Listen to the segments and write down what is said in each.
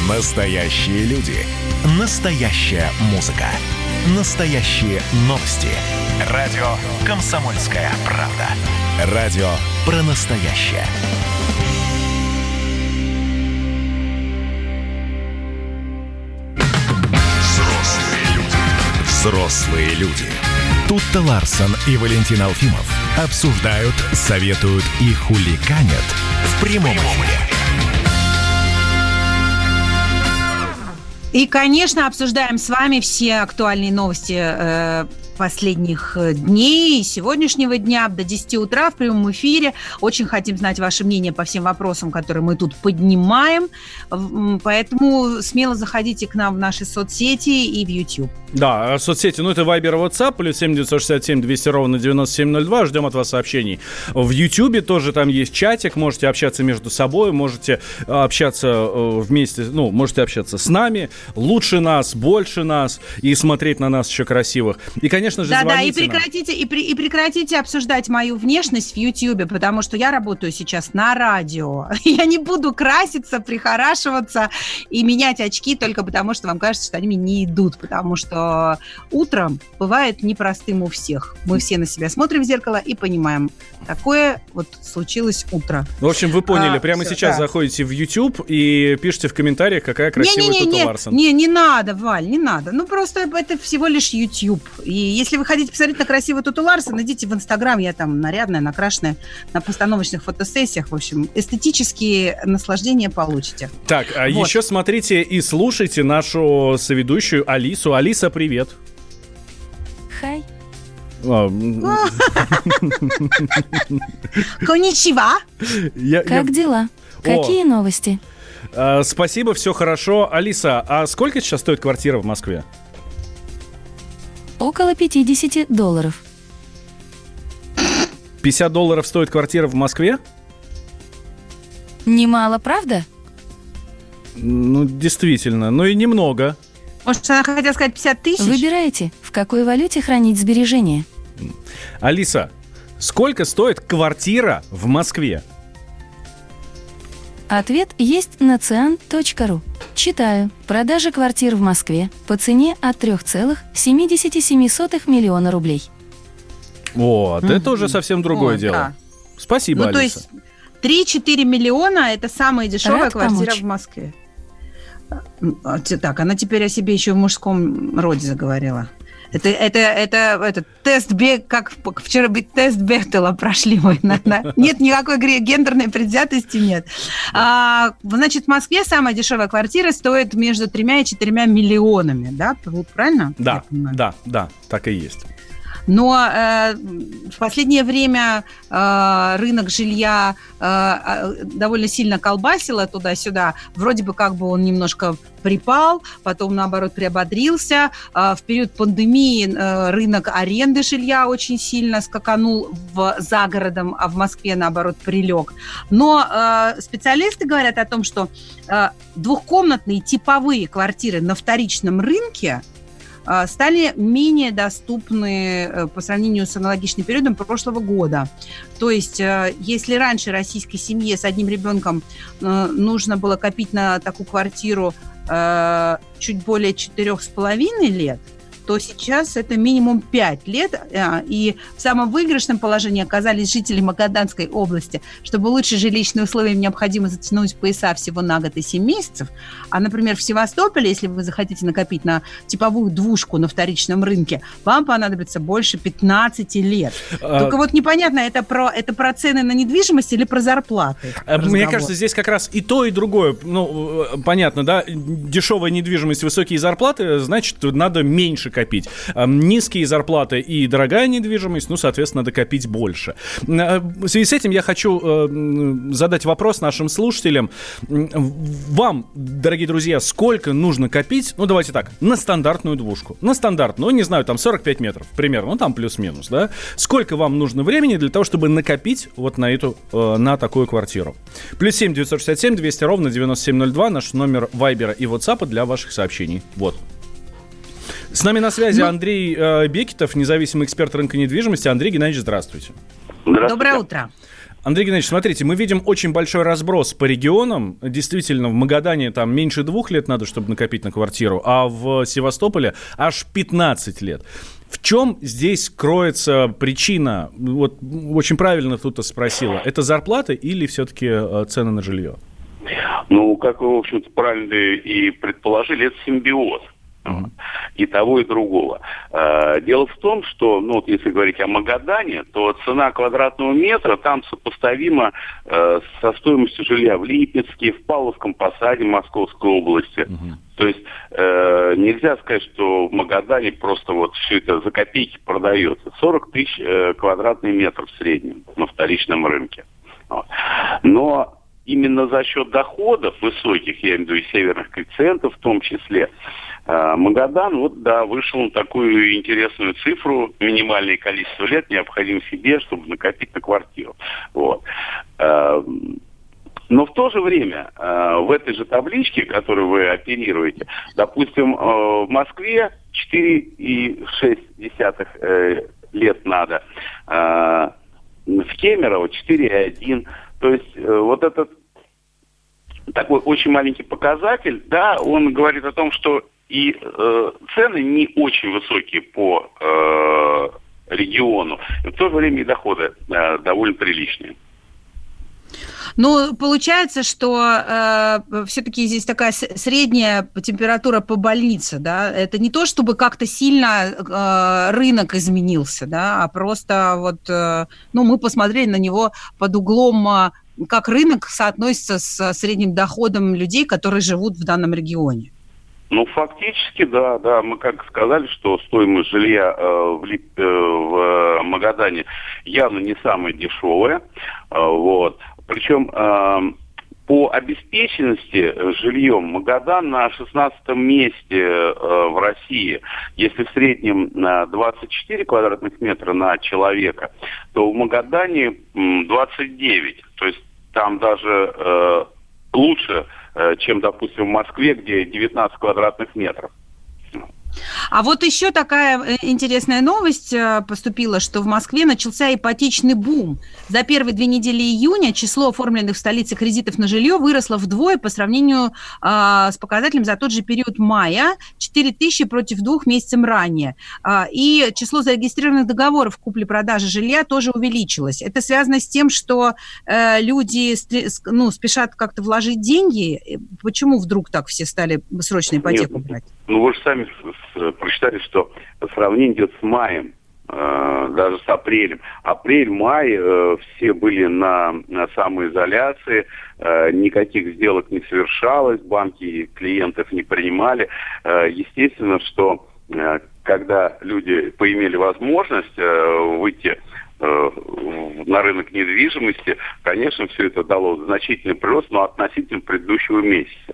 Настоящие люди. Настоящая музыка. Настоящие новости. Радио «Комсомольская правда». Радио про настоящее. Взрослые люди. Тутта Ларсон и Валентин Алфимов обсуждают, советуют и хулиганят в прямом эфире. И, конечно, обсуждаем с вами все актуальные новости последних дней, сегодняшнего дня до 10 утра в прямом эфире. Очень хотим знать ваше мнение по всем вопросам, которые мы тут поднимаем. Поэтому смело заходите к нам в наши соцсети и в YouTube. Да, соцсети, это Viber и WhatsApp, плюс 7 967 200 ровно 9702. Ждем от вас сообщений. В YouTube тоже там есть чатик, можете общаться между собой, можете общаться вместе, можете общаться с нами, лучше нас, больше нас, и смотреть на нас еще красивых. И, конечно же, звоните нам. И прекратите обсуждать мою внешность в YouTube, потому что я работаю сейчас на радио. Я не буду краситься, прихорашиваться и менять очки только потому, что вам кажется, что они мне не идут, потому что утром бывает непростым у всех. Мы все на себя смотрим в зеркало и понимаем, такое вот случилось утро. В общем, вы поняли, прямо сейчас заходите в YouTube и пишите в комментариях, какая красивая Тутта Ларсон. Не надо, Валь, не надо. Просто это всего лишь YouTube. И если вы хотите посмотреть на красивую Тутту Ларсон, идите в Инстаграм, я там нарядная, накрашенная, на постановочных фотосессиях. В общем, эстетические наслаждения получите. Так, еще смотрите и слушайте нашу соведущую Алису. Алиса, привет. Хай. Конничева. Как дела? Какие новости? Спасибо, все хорошо. Алиса, а сколько сейчас стоит квартира в Москве? Около $50. $50 стоит квартира в Москве? Немало, правда? Действительно, и немного. Может, она хотела сказать 50 тысяч? Выбирайте, в какой валюте хранить сбережения. Алиса, сколько стоит квартира в Москве? Ответ есть на cian.ru. Читаю. Продажа квартир в Москве по цене от 3,77 миллиона рублей. Вот, это уже совсем другое дело. Да. Спасибо, Алиса. То есть 3-4 миллиона – это самая дешевая квартира в Москве. Так, она теперь о себе еще в мужском роде заговорила. Это тест как вчера тест Бехтела прошли мы. Нет никакой гендерной предвзятости, нет. Значит, в Москве самая дешевая квартира стоит между 3 и 4 миллионами, да? Правильно? Да, так и есть. Но в последнее время рынок жилья довольно сильно колбасило туда-сюда. Вроде бы как бы он немножко припал, потом, наоборот, приободрился. В период пандемии рынок аренды жилья очень сильно скаканул за городом, а в Москве, наоборот, прилег. Но специалисты говорят о том, что двухкомнатные типовые квартиры на вторичном рынке стали менее доступны по сравнению с аналогичным периодом прошлого года. То есть, если раньше российской семье с одним ребенком нужно было копить на такую квартиру чуть более 4,5 лет, то сейчас это минимум 5 лет, и в самом выигрышном положении оказались жители Магаданской области. Чтобы улучшить жилищные условия, им необходимо затянуть пояса всего на год и 7 месяцев. А, например, в Севастополе, если вы захотите накопить на типовую двушку на вторичном рынке, вам понадобится больше 15 лет. Только вот непонятно, это про цены на недвижимость или про зарплаты? Мне кажется, здесь как раз и то, и другое. Понятно, да? Дешевая недвижимость, высокие зарплаты, значит, надо меньше копить. Низкие зарплаты и дорогая недвижимость, соответственно, надо копить больше. В связи с этим я хочу задать вопрос нашим слушателям. Вам, дорогие друзья, сколько нужно копить, давайте так, на стандартную двушку? На стандартную, не знаю, там 45 метров примерно, там плюс-минус, да? Сколько вам нужно времени для того, чтобы накопить вот на такую квартиру? Плюс 7 967 200 ровно 9702, наш номер Вайбера и WhatsApp для ваших сообщений. Вот. С нами на связи Андрей Бекетов, независимый эксперт рынка недвижимости. Андрей Геннадьевич, здравствуйте. Доброе утро. Андрей Геннадьевич, смотрите, мы видим очень большой разброс по регионам. Действительно, в Магадане там меньше 2 лет надо, чтобы накопить на квартиру, а в Севастополе аж 15 лет. В чем здесь кроется причина? Вот очень правильно тут спросила. Это зарплата или все-таки цены на жилье? Ну, как вы, в общем-то, правильно и предположили, это симбиоз. И того, и другого. Дело в том, что, ну, вот если говорить о Магадане, то цена квадратного метра там сопоставима со стоимостью жилья в Липецке, в Павловском Посаде Московской области. То есть нельзя сказать, что в Магадане просто вот все это за копейки продается. 40 тысяч квадратный метр в среднем на вторичном рынке. Вот. Но именно за счет доходов высоких, я имею в виду и северных коэффициентов в том числе, Магадан вышел на такую интересную цифру: минимальное количество лет необходимо себе, чтобы накопить на квартиру. Вот. Но в то же время в этой же табличке, которую вы оперируете, допустим, в Москве 4,6 лет надо, в Кемерово 4,1. То есть вот этот такой очень маленький показатель, да, он говорит о том, что и цены не очень высокие по региону, и в то же время и доходы довольно приличные. Ну, получается, что все-таки здесь такая средняя температура по больнице, да? Это не то, чтобы как-то сильно рынок изменился, да, а просто вот, мы посмотрели на него под углом, как рынок соотносится с средним доходом людей, которые живут в данном регионе. Ну, фактически, да. Мы как сказали, что стоимость жилья в Магадане явно не самая дешевая. Вот. Причем по обеспеченности жильем Магадан на 16-м месте в России. Если в среднем 24 квадратных метра на человека, то в Магадане 29. То есть там даже лучше, чем, допустим, в Москве, где 19 квадратных метров. А вот еще такая интересная новость поступила, что в Москве начался ипотечный бум. За первые 2 недели июня число оформленных в столице кредитов на жилье выросло вдвое по сравнению с показателем за тот же период мая, 4 тысячи против 2 месяцев ранее. И число зарегистрированных договоров купли-продажи жилья тоже увеличилось. Это связано с тем, что люди спешат как-то вложить деньги. Почему вдруг так все стали срочно ипотеку брать? Ну, вы же сами прочитали, что сравнение идет с маем, даже с апрелем. Апрель-май все были на самоизоляции, никаких сделок не совершалось, банки клиентов не принимали. Естественно, что когда люди поимели возможность выйти на рынок недвижимости, конечно, все это дало значительный прирост, но относительно предыдущего месяца.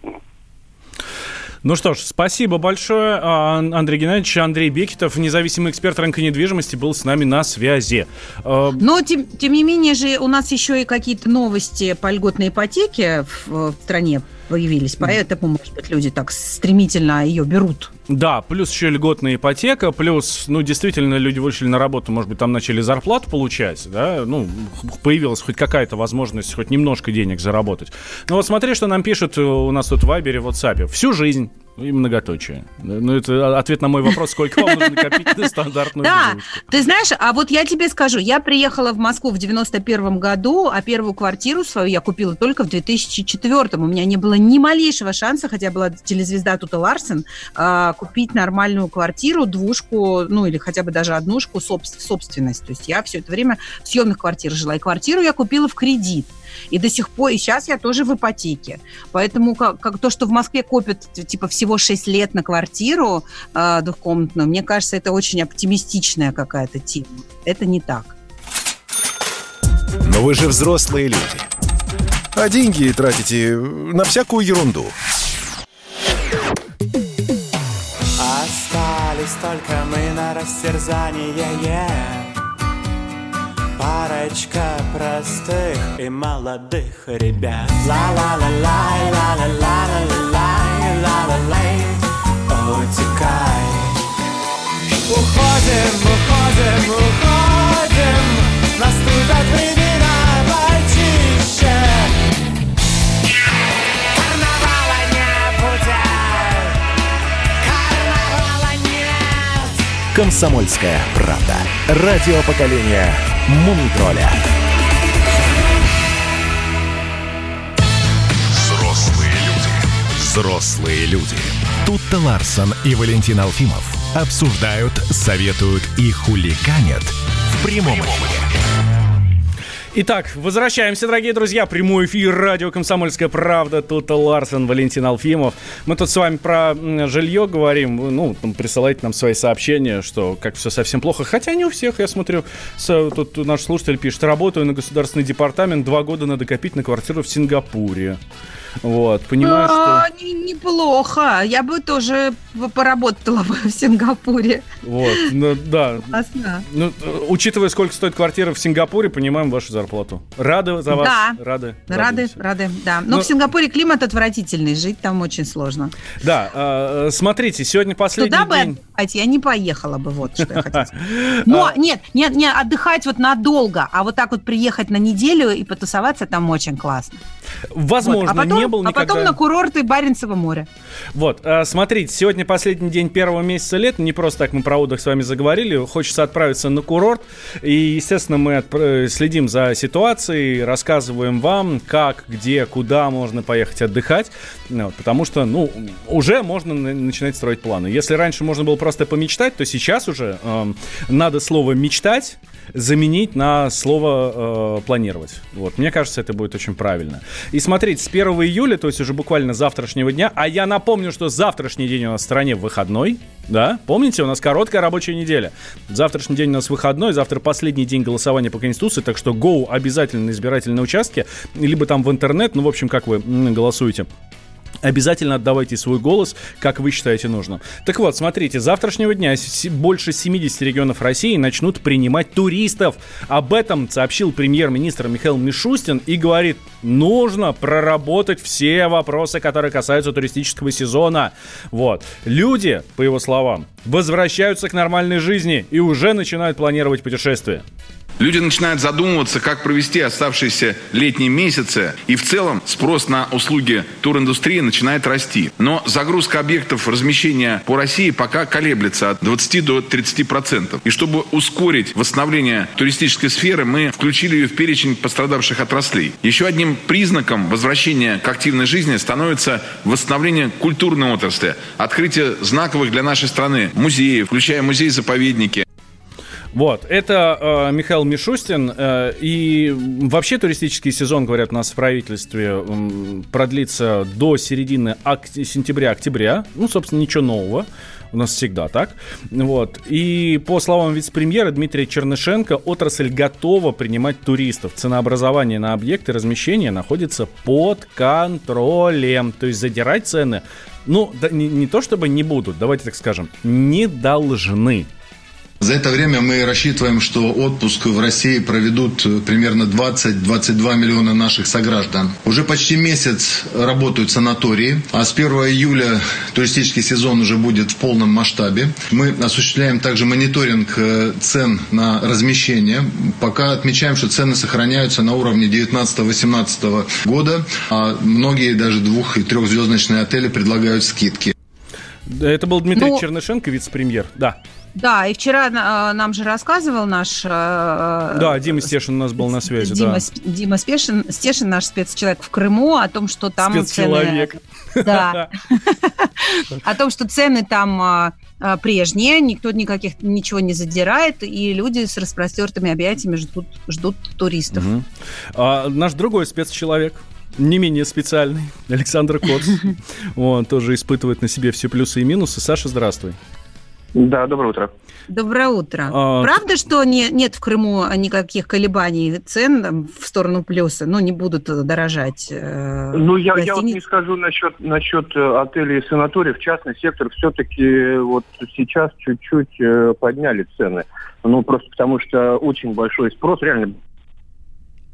Ну что ж, спасибо большое, Андрей Геннадьевич. Андрей Бекетов, независимый эксперт рынка недвижимости, был с нами на связи. Но, тем не менее же, у нас еще и какие-то новости по льготной ипотеке в стране появились, поэтому, может быть, люди так стремительно ее берут. Да, плюс еще льготная ипотека, плюс, действительно, люди вышли на работу, может быть, там начали зарплату получать, да, появилась хоть какая-то возможность хоть немножко денег заработать. Но вот смотри, что нам пишут у нас тут в Вайбере, в WhatsApp. Всю жизнь. И многоточие. Это ответ на мой вопрос, сколько вам нужно копить на стандартную жилушку. Да, ты знаешь, а вот я тебе скажу, я приехала в Москву в 91 году, а первую квартиру свою я купила только в 2004. У меня не было ни малейшего шанса, хотя была телезвезда Тута Ларсен, купить нормальную квартиру, двушку, или хотя бы даже однушку в собственность. То есть я все это время в съемных квартирах жила. И квартиру я купила в кредит. И до сих пор, и сейчас я тоже в ипотеке. Поэтому как то, что в Москве копят всего 6 лет на квартиру двухкомнатную, мне кажется, это очень оптимистичная какая-то тема. Это не так. Но вы же взрослые люди. А деньги тратите на всякую ерунду. Остались только мы на растерзание. Парочка простых и молодых ребят. Ла-ла-ла-лай, ла-ла-ла-ла-ла-лай, ла-ла-лай, утекай. Уходим, уходим, уходим, наступят времена. «Комсомольская правда». Радио поколения Мумий-тролля. Взрослые люди. Тутта Ларсон и Валентин Алфимов обсуждают, советуют и хулиганят в прямом эфире. Итак, возвращаемся, дорогие друзья. Прямой эфир радио «Комсомольская правда». Тутта Ларсон, Валентин Алфимов. Мы тут с вами про жилье говорим. Ну, присылайте нам свои сообщения, что как все совсем плохо. Хотя не у всех, я смотрю. Тут наш слушатель пишет: работаю на государственный департамент, 2 года надо копить на квартиру в Сингапуре. Вот, понимаешь, что... Неплохо. Я бы тоже поработала бы в Сингапуре. Вот, ну, да. Классно. Ну, учитывая, сколько стоит квартира в Сингапуре, понимаем вашу зарплату. Рады за вас. Да. Рады, да. Но в Сингапуре климат отвратительный, жить там очень сложно. Да, смотрите, сегодня последний день... Я не поехала бы, вот что я хотела сказать. Но не отдыхать вот надолго, а вот так вот приехать на неделю и потусоваться там очень классно. Возможно, вот. не был никогда. А потом на курорты Баренцева моря. Вот, смотрите, сегодня последний день первого месяца лета. Не просто так мы про отдых с вами заговорили. Хочется отправиться на курорт. И, естественно, мы следим за ситуацией, рассказываем вам, как, где, куда можно поехать отдыхать. Вот, потому что, уже можно начинать строить планы. Если раньше можно было просто помечтать, то сейчас уже надо слово «мечтать» заменить на слово «планировать». Вот, мне кажется, это будет очень правильно. И смотрите, с 1 июля, то есть уже буквально с завтрашнего дня, а я напомню, что завтрашний день у нас в стране выходной, да, помните, у нас короткая рабочая неделя. Завтрашний день у нас выходной, завтра последний день голосования по Конституции, так что go обязательно на избирательные участки, либо там в интернет, в общем, как вы голосуете. Обязательно отдавайте свой голос, как вы считаете нужным. Так вот, смотрите, с завтрашнего дня больше 70 регионов России начнут принимать туристов. Об этом сообщил премьер-министр Михаил Мишустин и говорит: нужно проработать все вопросы, которые касаются туристического сезона. Вот. Люди, по его словам, возвращаются к нормальной жизни и уже начинают планировать путешествия. Люди начинают задумываться, как провести оставшиеся летние месяцы, и в целом спрос на услуги туриндустрии начинает расти. Но загрузка объектов размещения по России пока колеблется от 20 до 30%. И чтобы ускорить восстановление туристической сферы, мы включили ее в перечень пострадавших отраслей. Еще одним признаком возвращения к активной жизни становится восстановление культурной отрасли, открытие знаковых для нашей страны музеев, включая музеи-заповедники. Вот, это Михаил Мишустин. И вообще туристический сезон, говорят у нас в правительстве, продлится до середины сентября-октября. Собственно, ничего нового. У нас всегда так. Вот. И по словам вице-премьера Дмитрия Чернышенко, отрасль готова принимать туристов. Ценообразование на объекты размещения находится под контролем. То есть задирать цены, не то чтобы не будут, давайте так скажем, не должны. За это время мы рассчитываем, что отпуск в России проведут примерно 20-22 миллиона наших сограждан. Уже почти месяц работают санатории, а с 1 июля туристический сезон уже будет в полном масштабе. Мы осуществляем также мониторинг цен на размещение. Пока отмечаем, что цены сохраняются на уровне 19-18 года, а многие даже 2- и 3-звездочные отели предлагают скидки. Это был Дмитрий Чернышенко, вице-премьер, да. Да, и вчера нам же рассказывал наш... Да, Дима Стешин у нас был на связи. Дима Стешин, наш спецчеловек в Крыму, о том, что там спецчеловек. Цены... Да. О том, что цены там прежние, никто ничего не задирает, и люди с распростертыми объятиями ждут туристов. Наш другой спецчеловек, не менее специальный, Александр Коц, он тоже испытывает на себе все плюсы и минусы. Саша, здравствуй. Да, доброе утро. Доброе утро. Правда, что нет в Крыму никаких колебаний цен в сторону плюса? Не будут дорожать? Я вот не скажу насчет отелей и санаториев. Частный сектор все-таки вот сейчас чуть-чуть подняли цены. Просто потому что очень большой спрос, реально.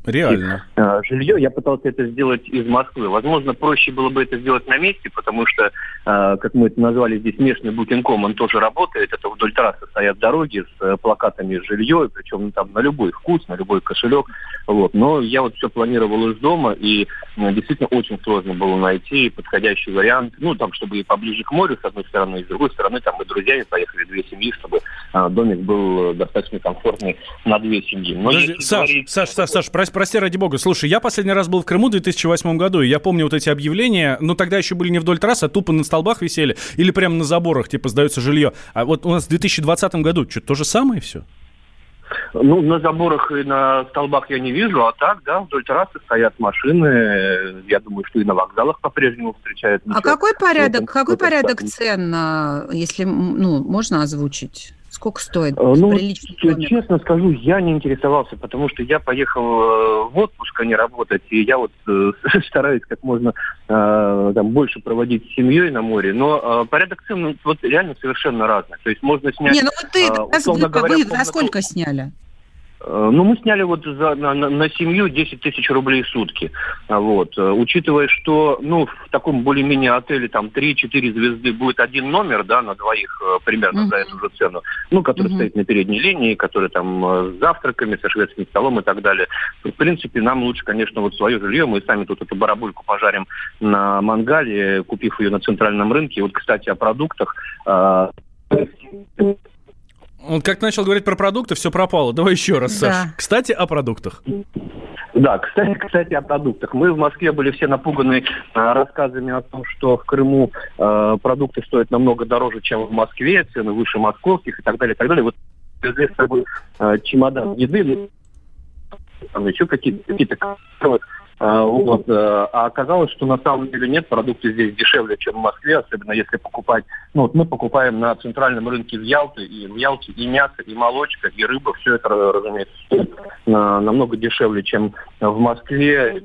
Реально. Жилье. Я пытался это сделать из Москвы. Возможно, проще было бы это сделать на месте, потому что, как мы это назвали здесь, местный Booking.com, он тоже работает. Это вдоль трассы стоят дороги с плакатами жилье, причем там на любой вкус, на любой кошелек. Вот. Но я вот все планировал из дома, и действительно очень сложно было найти подходящий вариант, ну, там, чтобы и поближе к морю, с одной стороны, и с другой стороны, там мы друзьями поехали, 2 семьи, чтобы домик был достаточно комфортный на 2 семьи. Но Саш, прости ради бога, слушай, я последний раз был в Крыму в 2008 году, и я помню вот эти объявления, но тогда еще были не вдоль трассы, а тупо на столбах висели, или прямо на заборах, типа, сдается жилье. А вот у нас в 2020 году что, то же самое все? Ну, на заборах и на столбах я не вижу, а так, да, вдоль трассы стоят машины. Я думаю, что и на вокзалах по-прежнему встречают. А какой порядок цен, если, можно озвучить? Сколько стоит? Честно скажу, я не интересовался, потому что я поехал в отпуск, а не работать, и я вот стараюсь как можно больше проводить с семьей на море, но порядок цен вот реально совершенно разный. То есть можно снять... Вы за сколько сняли? Мы сняли вот на семью 10 тысяч рублей в сутки. Вот. Учитывая, что в таком более-менее отеле там 3-4 звезды будет один номер, да, на двоих примерно за эту же цену, который стоит на передней линии, который там с завтраками, со шведским столом и так далее. В принципе, нам лучше, конечно, вот свое жилье. Мы сами тут эту барабульку пожарим на мангале, купив ее на центральном рынке. Вот, кстати, о продуктах. Он как начал говорить про продукты, все пропало. Давай еще раз, Саш. Да. Кстати, о продуктах. Да, кстати, о продуктах. Мы в Москве были все напуганы рассказами о том, что в Крыму продукты стоят намного дороже, чем в Москве, цены выше московских и так далее, и так далее. Вот везли с собой чемодан еды, там еще какие-то а оказалось, что на самом деле нет, продукты здесь дешевле, чем в Москве, особенно если покупать. Мы покупаем на центральном рынке в Ялте и мясо, и молочка, и рыба, все это, разумеется, стоит намного дешевле, чем в Москве.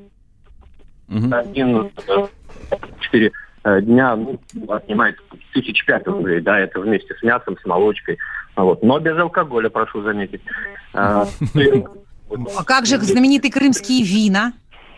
4 дня отнимает 1500 рублей, да, это вместе с мясом, с молочкой. Вот. Но без алкоголя, прошу заметить. А как же знаменитые крымские вина?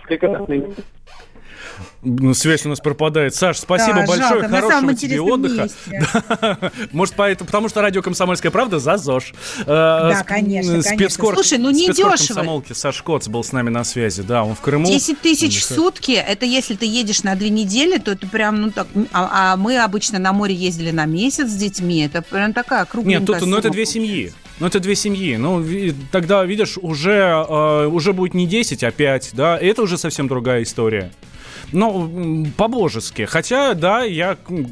Связь у нас пропадает. Саш, спасибо большое. Жалко, хорошего тебе отдыха. Да. Может, потому что радио «Комсомольская правда» за ЗОЖ. Да, конечно. Слушай, не дешево. Комсомолки Саш Коц был с нами на связи. Да, он в Крыму. 10 тысяч в сутки, это если ты едешь на 2 недели, то это прям, так. А мы обычно на море ездили на месяц с детьми. Это прям такая кругленькая сумма. Нет, это 2 семьи. Это 2 семьи. Тогда, видишь, уже будет не 10, а 5, да, и это уже совсем другая история. По-божески. Хотя, да, я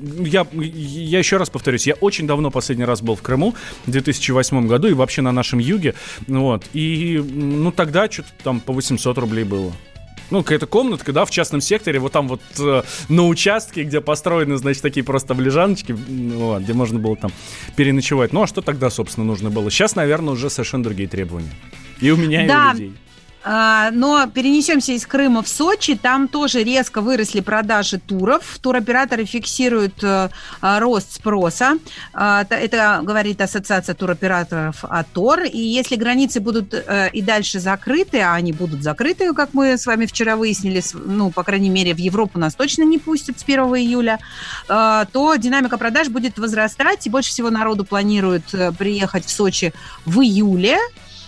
еще раз повторюсь, я очень давно последний раз был в Крыму, в 2008 году, и вообще на нашем юге, и, тогда что-то там по 800 рублей было. Какая-то комнатка, да, в частном секторе, вот там вот на участке, где построены, значит, такие просто лежаночки, где можно было там переночевать. А что тогда, собственно, нужно было? Сейчас, наверное, уже совершенно другие требования. И у меня, и у людей. Но перенесемся из Крыма в Сочи. Там тоже резко выросли продажи туров. Туроператоры фиксируют рост спроса. Это говорит Ассоциация туроператоров АТОР. И если границы будут и дальше закрыты, а они будут закрыты, как мы с вами вчера выяснили, по крайней мере, в Европу нас точно не пустят с 1 июля, то динамика продаж будет возрастать. И больше всего народу планируют приехать в Сочи в июле.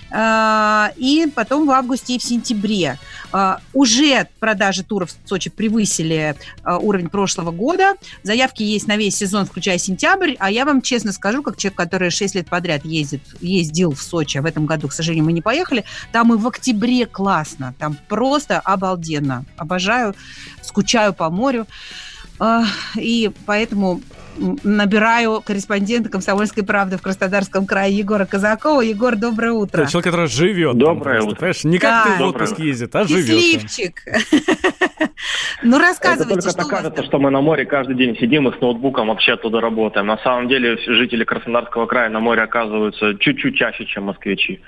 И потом в августе и в сентябре. Уже продажи туров в Сочи превысили уровень прошлого года. Заявки есть на весь сезон, включая сентябрь. А я вам честно скажу, как человек, который 6 лет подряд ездил в Сочи, а в этом году, к сожалению, мы не поехали, там и в октябре классно. Там просто обалденно. Обожаю, скучаю по морю. И поэтому набираю корреспондента «Комсомольской правды» в Краснодарском крае Егора Казакова. Егор, доброе утро. Человек, который живет. Доброе утро. Понимаешь, не как ты в отпуск ездит, а живет. Счастливчик. Рассказывайте, это только кажется, что мы на море каждый день сидим и с ноутбуком вообще оттуда работаем. На самом деле жители Краснодарского края на море оказываются чуть-чуть чаще, чем москвичи.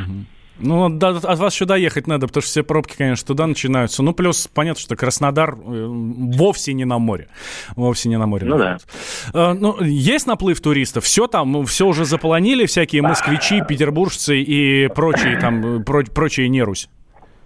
От вас сюда ехать надо, потому что все пробки, конечно, туда начинаются. Плюс понятно, что Краснодар вовсе не на море. Вовсе не на море. Да. Есть наплыв туристов? Все там, все уже заполонили, всякие москвичи, петербуржцы и прочие, прочие нерусь?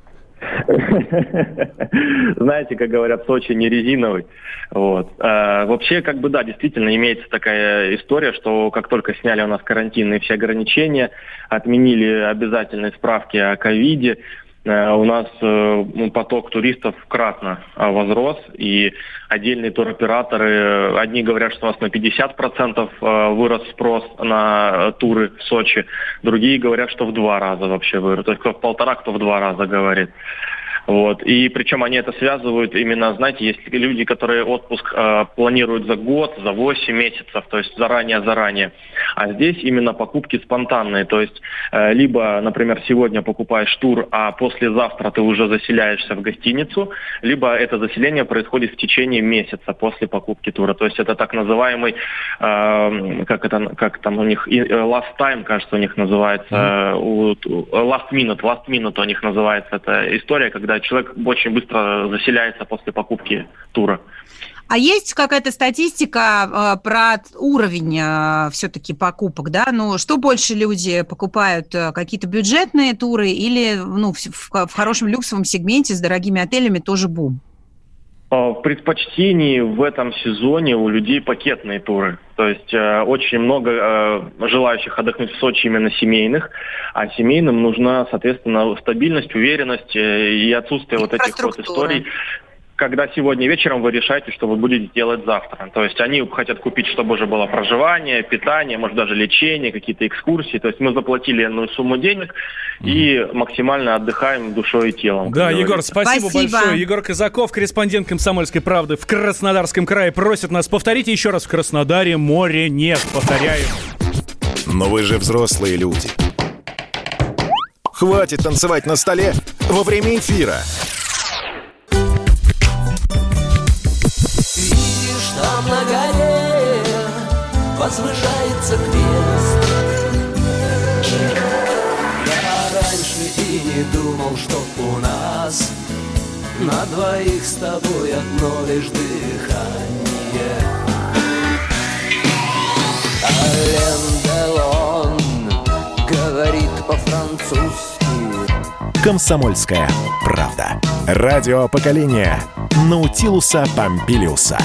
Знаете, как говорят, Сочи не резиновый. Вот. Вообще, да, действительно имеется такая история, что как только сняли у нас карантинные все ограничения, отменили обязательные справки о ковиде, у нас поток туристов кратно возрос, и отдельные туроператоры, одни говорят, что у нас на 50% вырос спрос на туры в Сочи, другие говорят, что в 2 раза вообще вырос, то есть кто в 1,5, кто в 2 раза говорит. Вот. И причем они это связывают именно, знаете, есть люди, которые отпуск планируют за год, за 8 месяцев, то есть заранее. А здесь именно покупки спонтанные, то есть либо, например, сегодня покупаешь тур, а послезавтра ты уже заселяешься в гостиницу, либо это заселение происходит в течение месяца после покупки тура. То есть это так называемый, как там у них, last time, кажется, у них называется, last minute у них называется эта история, когда человек очень быстро заселяется после покупки тура. А есть какая-то статистика про уровень все-таки покупок, да? Ну, что больше люди покупают, какие-то бюджетные туры или в хорошем люксовом сегменте с дорогими отелями тоже бум? В предпочтении в этом сезоне у людей пакетные туры. То есть очень много желающих отдохнуть в Сочи именно семейных, а семейным нужна, соответственно, стабильность, уверенность и отсутствие вот этих вот историй, когда сегодня вечером вы решаете, что вы будете делать завтра. То есть они хотят купить, чтобы уже было проживание, питание, может даже лечение, какие-то экскурсии. То есть мы заплатили энную сумму денег и максимально отдыхаем душой и телом. Да, Егор, спасибо большое. Егор Казаков, корреспондент «Комсомольской правды» в Краснодарском крае, просит нас: повторите еще раз: в Краснодаре моря нет. Повторяем. Но вы же взрослые люди. Хватит танцевать на столе во время эфира. Там на горе возвышается крест. Я раньше и не думал, что у нас на двоих с тобой одно лишь дыхание. Ален Делон говорит по-французски. «Комсомольская правда». Радио поколения Наутилуса Помпилиуса.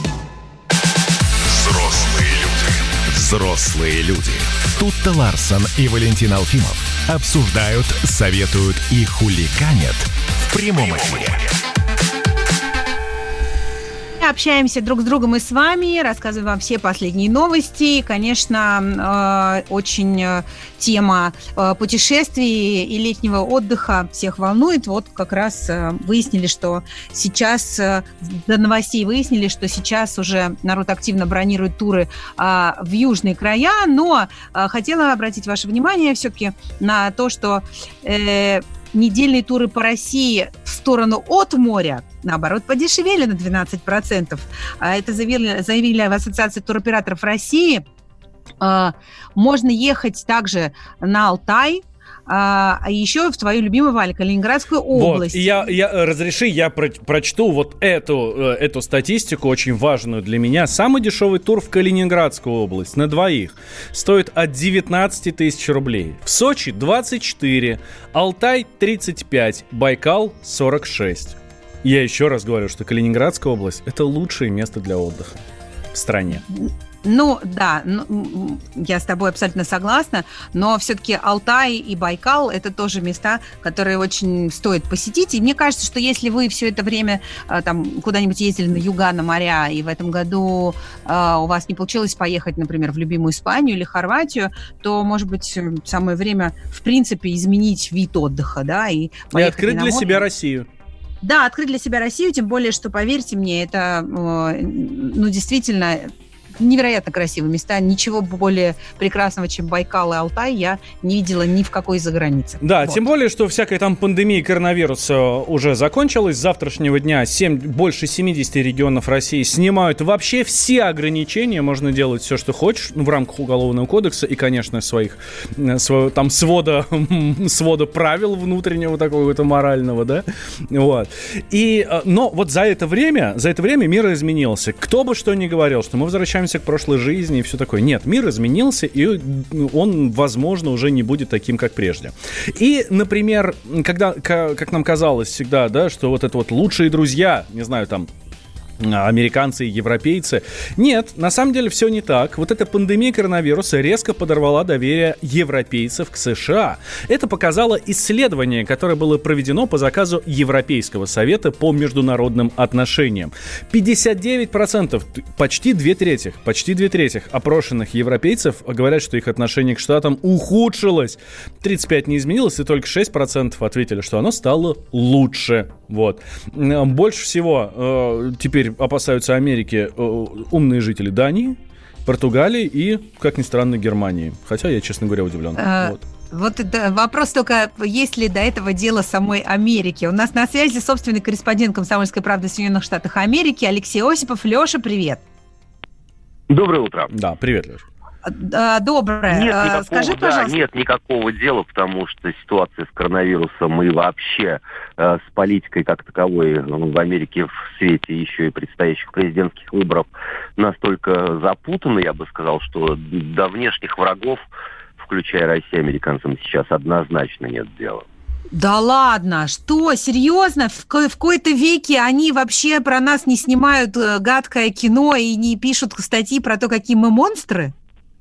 Взрослые люди. Тутта Ларсон и Валентин Алфимов обсуждают, советуют и хулиганят в прямом эфире. Общаемся друг с другом и с вами, рассказываем вам все последние новости. И, конечно, очень тема путешествий и летнего отдыха всех волнует. Вот как раз выяснили, что сейчас, до новостей выяснили, что сейчас уже народ активно бронирует туры в южные края, но хотела обратить ваше внимание все-таки на то, что недельные туры по России в сторону от моря, наоборот, подешевели на 12%. Это заявили в Ассоциации туроператоров России. Можно ехать также на Алтай, а еще в твою любимую, Валь, Калининградскую область. Вот, я прочту вот эту статистику, очень важную для меня. Самый дешевый тур в Калининградскую область на двоих стоит от 19 тысяч рублей. В Сочи 24, Алтай 35, Байкал 46. Я еще раз говорю, что Калининградская область – это лучшее место для отдыха в стране. Ну, да, я с тобой абсолютно согласна, но все-таки Алтай и Байкал – это тоже места, которые очень стоит посетить. И мне кажется, что если вы все это время там куда-нибудь ездили на юга, на моря, и в этом году у вас не получилось поехать, например, в любимую Испанию или Хорватию, то, может быть, самое время, в принципе, изменить вид отдыха, да, и открыть для себя Россию. Да, открыть для себя Россию, тем более, что, поверьте мне, это, действительно невероятно красивые места. Ничего более прекрасного, чем Байкал и Алтай, я не видела ни в какой загранице. Да, вот. Тем более, что всякая там пандемия коронавируса уже закончилась. С завтрашнего дня больше 70 регионов России снимают вообще все ограничения. Можно делать все, что хочешь, в рамках Уголовного кодекса и, конечно, своего там свода правил внутреннего такого-то морального, да? Вот. Но вот за это время мир изменился. Кто бы что ни говорил, что мы возвращаемся возвращаемся к прошлой жизни и все такое. Нет, мир изменился, и он, возможно, уже не будет таким, как прежде. И, например, когда, как нам казалось всегда, да, что вот это вот лучшие друзья, не знаю, там, американцы и европейцы. Нет, на самом деле все не так. Вот эта пандемия коронавируса резко подорвала доверие европейцев к США. Это показало исследование, которое было проведено по заказу Европейского совета по международным отношениям. 59%, почти две трети опрошенных европейцев говорят, что их отношение к Штатам ухудшилось. 35% не изменилось, и только 6% ответили, что оно стало лучше. Вот. Больше всего теперь опасаются Америки умные жители Дании, Португалии и, как ни странно, Германии. Хотя я, честно говоря, удивлен. Вот это вопрос только, есть ли до этого дело самой Америки. У нас на связи собственный корреспондент «Комсомольской правды» в Соединенных Штатах Америки Алексей Осипов. Леша, привет. Доброе утро. Да, привет, Леша. Доброе. Скажи, пожалуйста. Нет никакого дела, потому что ситуация с коронавирусом и вообще с политикой как таковой в Америке в свете еще и предстоящих президентских выборов настолько запутана, я бы сказал, что до внешних врагов, включая Россию, американцам сейчас однозначно нет дела. Да ладно, что, серьезно? В какой-то веке они вообще про нас не снимают гадкое кино и не пишут статьи про то, какие мы монстры?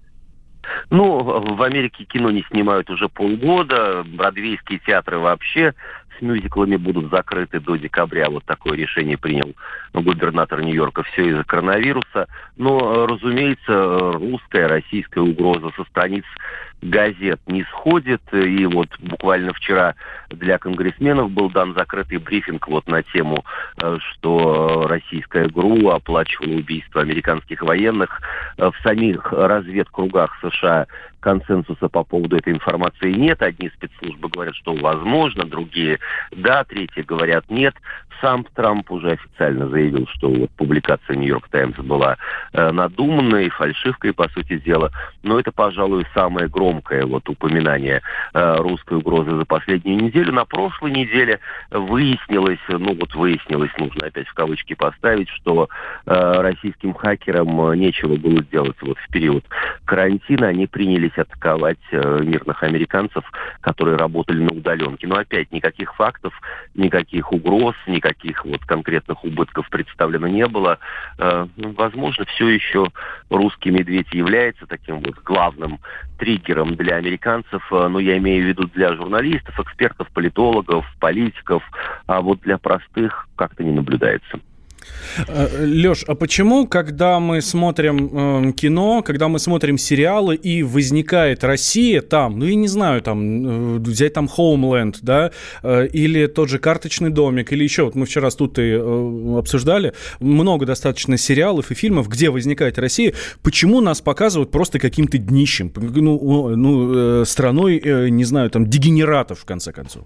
Ну, в Америке кино не снимают уже полгода, бродвейские театры вообще с мюзиклами будут закрыты до декабря. Вот такое решение принял губернатор Нью-Йорка. Все из-за коронавируса. Но, разумеется, русская, российская угроза со страниц газет не сходит. И вот буквально вчера для конгрессменов был дан закрытый брифинг вот на тему, что российская ГРУ оплачивала убийство американских военных. В самих разведкругах США консенсуса по поводу этой информации нет. Одни спецслужбы говорят, что возможно, другие да, третьи говорят нет. Сам Трамп уже официально заявил, что вот публикация «Нью-Йорк Таймс» была надуманной, фальшивкой, по сути дела. Но это, пожалуй, самое громкое вот упоминание русской угрозы за последнюю неделю. На прошлой неделе выяснилось, нужно опять в кавычки поставить, что российским хакерам нечего было делать вот в период карантина. Они принялись атаковать мирных американцев, которые работали на удаленке. Но опять никаких фактов, никаких угроз, никаких вот конкретных убытков представлено не было. Возможно, все еще русский медведь является таким вот главным триггером для американцев, но я имею в виду для журналистов, экспертов, политологов, политиков, а вот для простых как-то не наблюдается. Леш, а почему, когда мы смотрим кино, когда мы смотрим сериалы, и возникает Россия там, ну, я не знаю, там, взять там Homeland, да, или тот же «Карточный домик», или еще, вот мы вчера с Тутой обсуждали, много достаточно сериалов и фильмов, где возникает Россия, почему нас показывают просто каким-то днищем, страной, не знаю, там, дегенератов, в конце концов?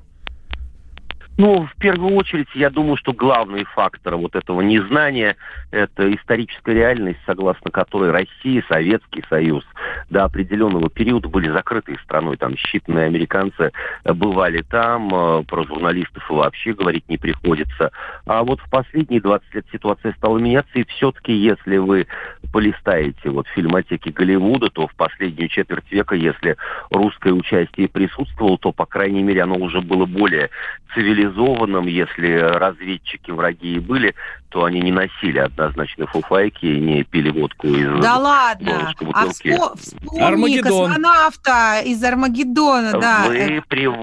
Ну, в первую очередь, я думаю, что главный фактор вот этого незнания – это историческая реальность, согласно которой Россия, Советский Союз до определенного периода были закрытой страной. Там считанные американцы бывали там, про журналистов вообще говорить не приходится. А вот в последние 20 лет ситуация стала меняться, и все-таки, если вы полистаете вот фильмотеки Голливуда, то в последнюю четверть века, если русское участие присутствовало, то, по крайней мере, оно уже было более цивилизованным. Если разведчики враги и были, то они не носили однозначно фуфайки, не пили водку из донышка бутылки. Вспомни космонавта из Армагеддона, да. Вы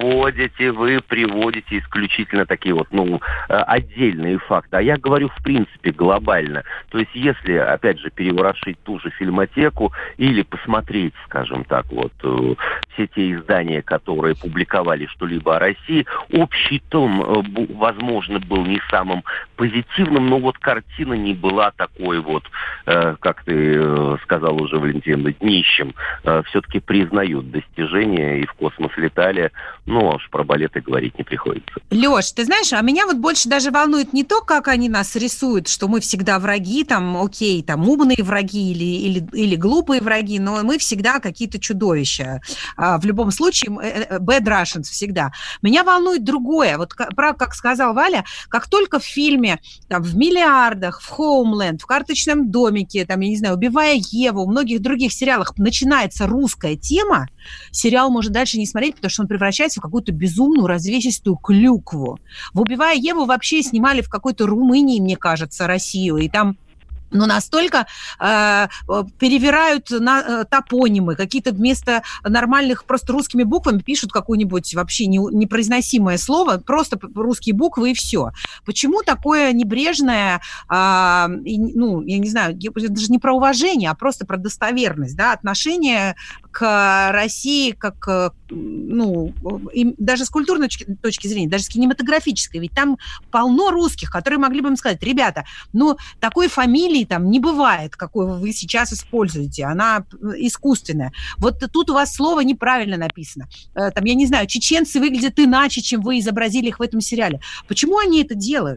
приводите исключительно такие вот, отдельные факты. А я говорю, в принципе, глобально. То есть, если, опять же, переворошить ту же фильмотеку или посмотреть, скажем так, вот, все те издания, которые публиковали что-либо о России, общий тон, возможно, был не самым позитивным, но вот картина не была такой вот, как ты сказал уже, Валентин, днищем. Все-таки признают достижения и в космос летали, но уж про балеты говорить не приходится. Леш, ты знаешь, а меня вот больше даже волнует не то, как они нас рисуют, что мы всегда враги, там, окей, там, умные враги или глупые враги, но мы всегда какие-то чудовища. В любом случае, bad Russians всегда. Меня волнует другое. Вот, как сказал Валя, как только в фильме, там, в «Миллиардах», в «Homeland», в «Карточном домике», домике», там, я не знаю, «Убивая Еву», в многих других сериалах начинается русская тема, сериал может дальше не смотреть, потому что он превращается в какую-то безумную развесистую клюкву. В «Убивая Еву» вообще снимали в какой-то Румынии, мне кажется, Россию, и там настолько перевирают топонимы, какие-то вместо нормальных просто русскими буквами пишут какое-нибудь вообще непроизносимое слово, просто русские буквы и все. Почему такое небрежное, я не знаю, даже не про уважение, а просто про достоверность, да, отношение к России как, даже с культурной точки зрения, даже с кинематографической, ведь там полно русских, которые могли бы им сказать: ребята, такой фамилии там не бывает, какой вы сейчас используете, она искусственная. Вот тут у вас слово неправильно написано. Там, я не знаю, чеченцы выглядят иначе, чем вы изобразили их в этом сериале. Почему они это делают?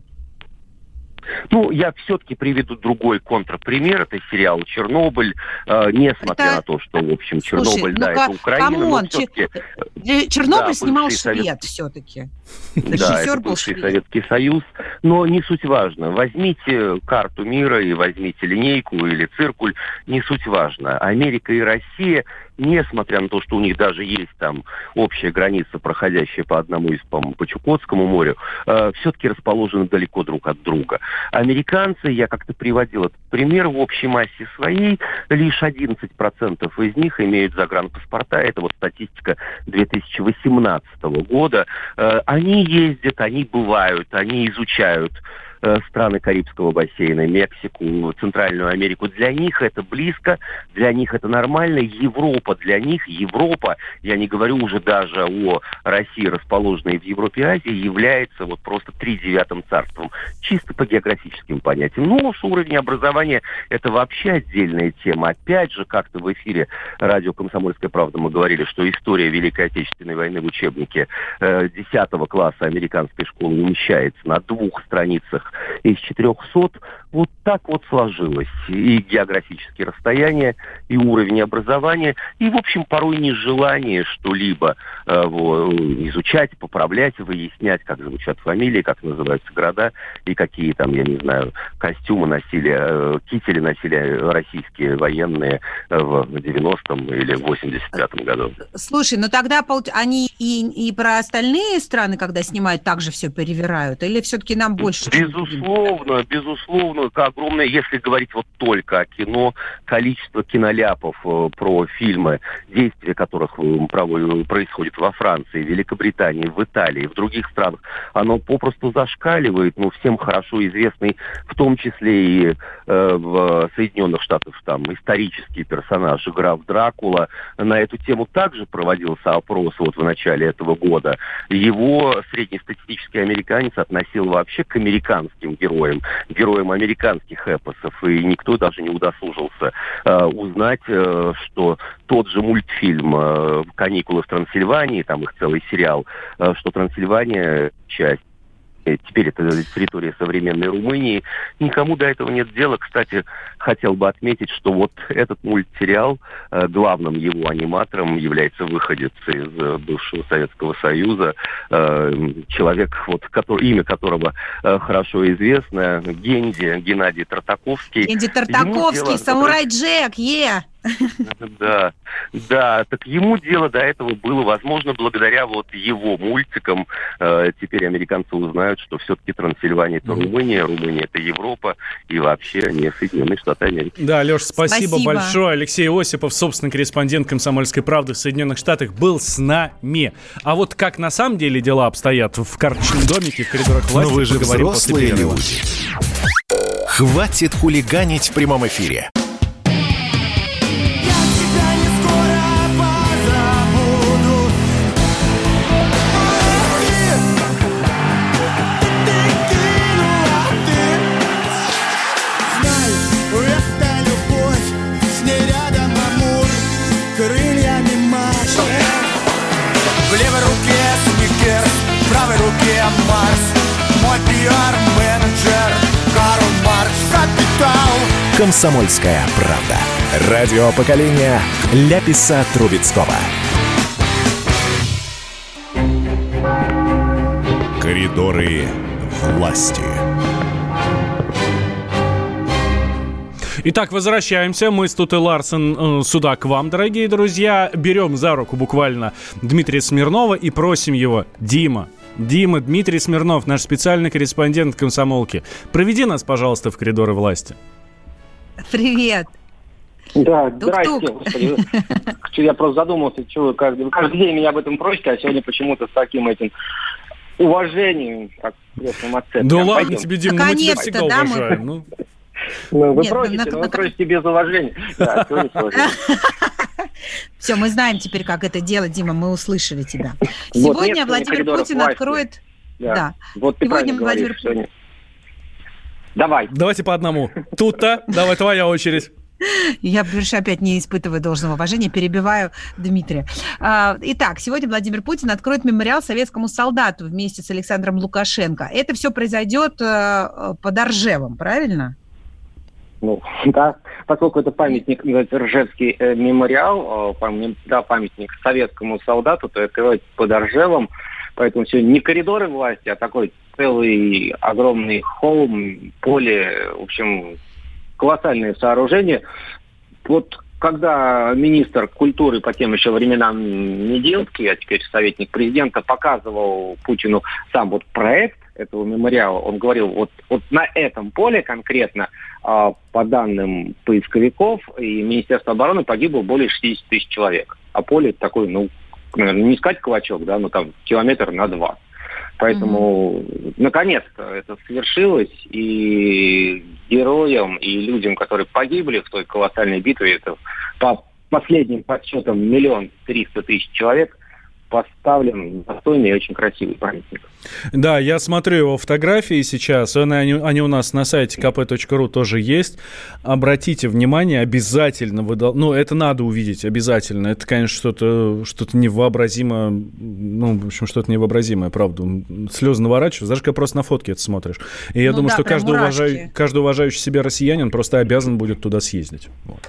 Я все-таки приведу другой контрпример. Это сериал «Чернобыль». Несмотря на то, что, в общем, Чернобыль, это Украина, но все-таки... Чернобыль снимал швед все-таки. Да, это бывший Советский Союз. Но не суть важно. Возьмите карту мира и возьмите линейку или циркуль. Не суть важно. Америка и Россия, несмотря на то, что у них даже есть там общая граница, проходящая по одному из, по Чукотскому морю, все-таки расположены далеко друг от друга. Американцы, я как-то приводил этот пример, в общей массе своей лишь 11% из них имеют загранпаспорта. Это вот статистика 2018 года. Они ездят, они бывают, они изучают страны Карибского бассейна, Мексику, Центральную Америку. Для них это близко, для них это нормально. Европа для них, я не говорю уже даже о России, расположенной в Европе и Азии, является вот просто тридевятым царством, чисто по географическим понятиям. Уж уровень образования – это вообще отдельная тема. Опять же, как-то в эфире радио «Комсомольская правда» мы говорили, что история Великой Отечественной войны в учебнике 10 класса американской школы умещается на 2 страницах из 400. Вот так вот сложилось. И географические расстояния, и уровень образования, и, в общем, порой нежелание что-либо изучать, поправлять, выяснять, как звучат фамилии, как называются города, и какие там, я не знаю, костюмы носили, кители носили российские военные в 90-м или 85-м году. Слушай, тогда они и про остальные страны, когда снимают, также все перевирают? Или все-таки нам больше... Безусловно, огромное, если говорить вот только о кино, количество киноляпов про фильмы, действия которых происходят во Франции, Великобритании, в Италии, в других странах, оно попросту зашкаливает. Всем хорошо известный, в том числе и в Соединенных Штатах, там, исторический персонаж, граф Дракула. На эту тему также проводился опрос в начале этого года. Его среднестатистический американец относил вообще к американским героям американских эпосов, и никто даже не удосужился узнать, что тот же мультфильм «Каникулы в Трансильвании», там их целый сериал, что Трансильвания часть, теперь это территория современной Румынии. Никому до этого нет дела. Кстати, хотел бы отметить, что вот этот мультсериал, главным его аниматором является выходец из бывшего Советского Союза, человек, имя которого хорошо известно, Геннадий Тартаковский. Геннадий Тартаковский, «Самурай Джек», Да, так ему дело до этого было, возможно, благодаря его мультикам. Теперь американцы узнают, что все-таки Трансильвания – это Румыния, это Европа и вообще не Соединенные Штаты Америки. Да, Леш, спасибо большое. Алексей Осипов, собственный корреспондент «Комсомольской правды» в Соединенных Штатах, был с нами. А вот как на самом деле дела обстоят в карточном домике, в коридорах власти, вы же взрослые люди. Хватит хулиганить в прямом эфире. В левой руке Сникерс, в правой руке Марс. Мой пиар-менеджер Карл Маркс, капитал. «Комсомольская правда». Радио поколения Ляписа Трубецкого. Коридоры власти. Итак, возвращаемся. Мы с Тутой Ларсен сюда к вам, дорогие друзья. Берем за руку буквально Дмитрия Смирнова и просим его: Дима, Дмитрий Смирнов, наш специальный корреспондент «Комсомолки», проведи нас, пожалуйста, в коридоры власти. Привет. Да, здрасте. Господи. Я просто задумался, что вы каждый день меня об этом просите, а сегодня почему-то с таким этим уважением, как в крестном отце. Да ладно тебе, Дим, мы тебя всегда уважаем. Вы просите, но вы просите без уважения. Да, сегодня с уважением. Все, мы знаем теперь, как это делать, Дима, мы услышали тебя. Сегодня Владимир Путин откроет... Да. Вот ты правильно говоришь. Давайте по одному. Тута, давай твоя очередь. Я больше опять не испытываю должного уважения, перебиваю Дмитрия. Итак, сегодня Владимир Путин откроет мемориал советскому солдату вместе с Александром Лукашенко. Это все произойдет под Ржевом, правильно? Ну, да, поскольку это памятник, называется Ржевский мемориал, памятник советскому солдату, то это под Ржевом, поэтому сегодня не коридоры власти, а такой целый огромный холм, поле, в общем, колоссальное сооружение. Вот когда министр культуры по тем еще временам Неделский, а теперь советник президента, показывал Путину сам вот проект этого мемориала, он говорил, вот на этом поле конкретно, по данным поисковиков и Министерства обороны, погибло более 60 тысяч человек. А поле такой, наверное, не сказать клочок, да, но там километр на 2. Поэтому, наконец-то, это свершилось, и героям, и людям, которые погибли в той колоссальной битве, это по последним подсчетам 1 300 000 человек, поставлен достойный и очень красивый памятник. Да, я смотрю его фотографии сейчас, они у нас на сайте kp.ru тоже есть. Обратите внимание, обязательно, это надо увидеть, обязательно. Это, конечно, что-то невообразимое, в общем, что-то невообразимое, правда. Слезы наворачиваются, даже когда просто на фотке это смотришь. И я думаю, что каждый уважающий себя россиянин просто обязан будет туда съездить. Вот.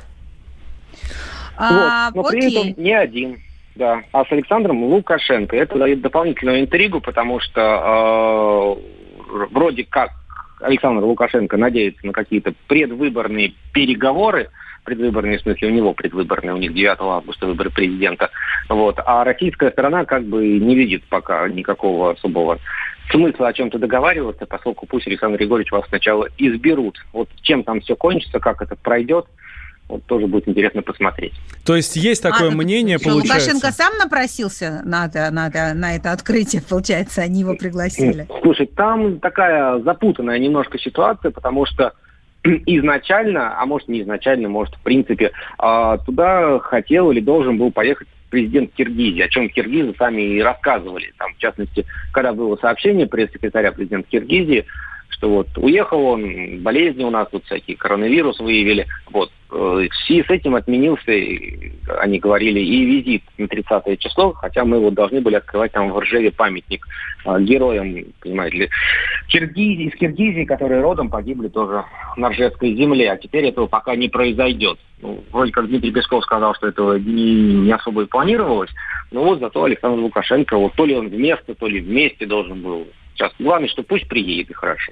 Но при этом не один. Да, а с Александром Лукашенко. Это дает дополнительную интригу, потому что вроде как Александр Лукашенко надеется на какие-то предвыборные переговоры, предвыборные, в смысле у него предвыборные, у них 9 августа выборы президента, а российская сторона как бы не видит пока никакого особого смысла о чем-то договариваться, поскольку пусть Александр Григорьевич вас сначала изберут. Вот чем там все кончится, как это пройдет, тоже будет интересно посмотреть. То есть есть такое мнение, получается? Лукашенко сам напросился на это открытие, получается, они его пригласили? Слушай, там такая запутанная немножко ситуация, потому что изначально, а может не изначально, может в принципе, туда хотел или должен был поехать президент Киргизии, о чем киргизы сами и рассказывали. Там, в частности, когда было сообщение пресс-секретаря президента Киргизии, что уехал он, болезни у нас тут всякие, коронавирус выявили, в связи с этим отменился, они говорили, и визит на 30 число, хотя мы должны были открывать там в Ржеве памятник героям, понимаете ли, из Киргизии, которые родом погибли тоже на Ржевской земле, а теперь этого пока не произойдет. Вроде как Дмитрий Песков сказал, что этого не особо и планировалось, но зато Александр Лукашенко, то ли он вместо, то ли вместе должен был. Сейчас главное, что пусть приедет, и хорошо.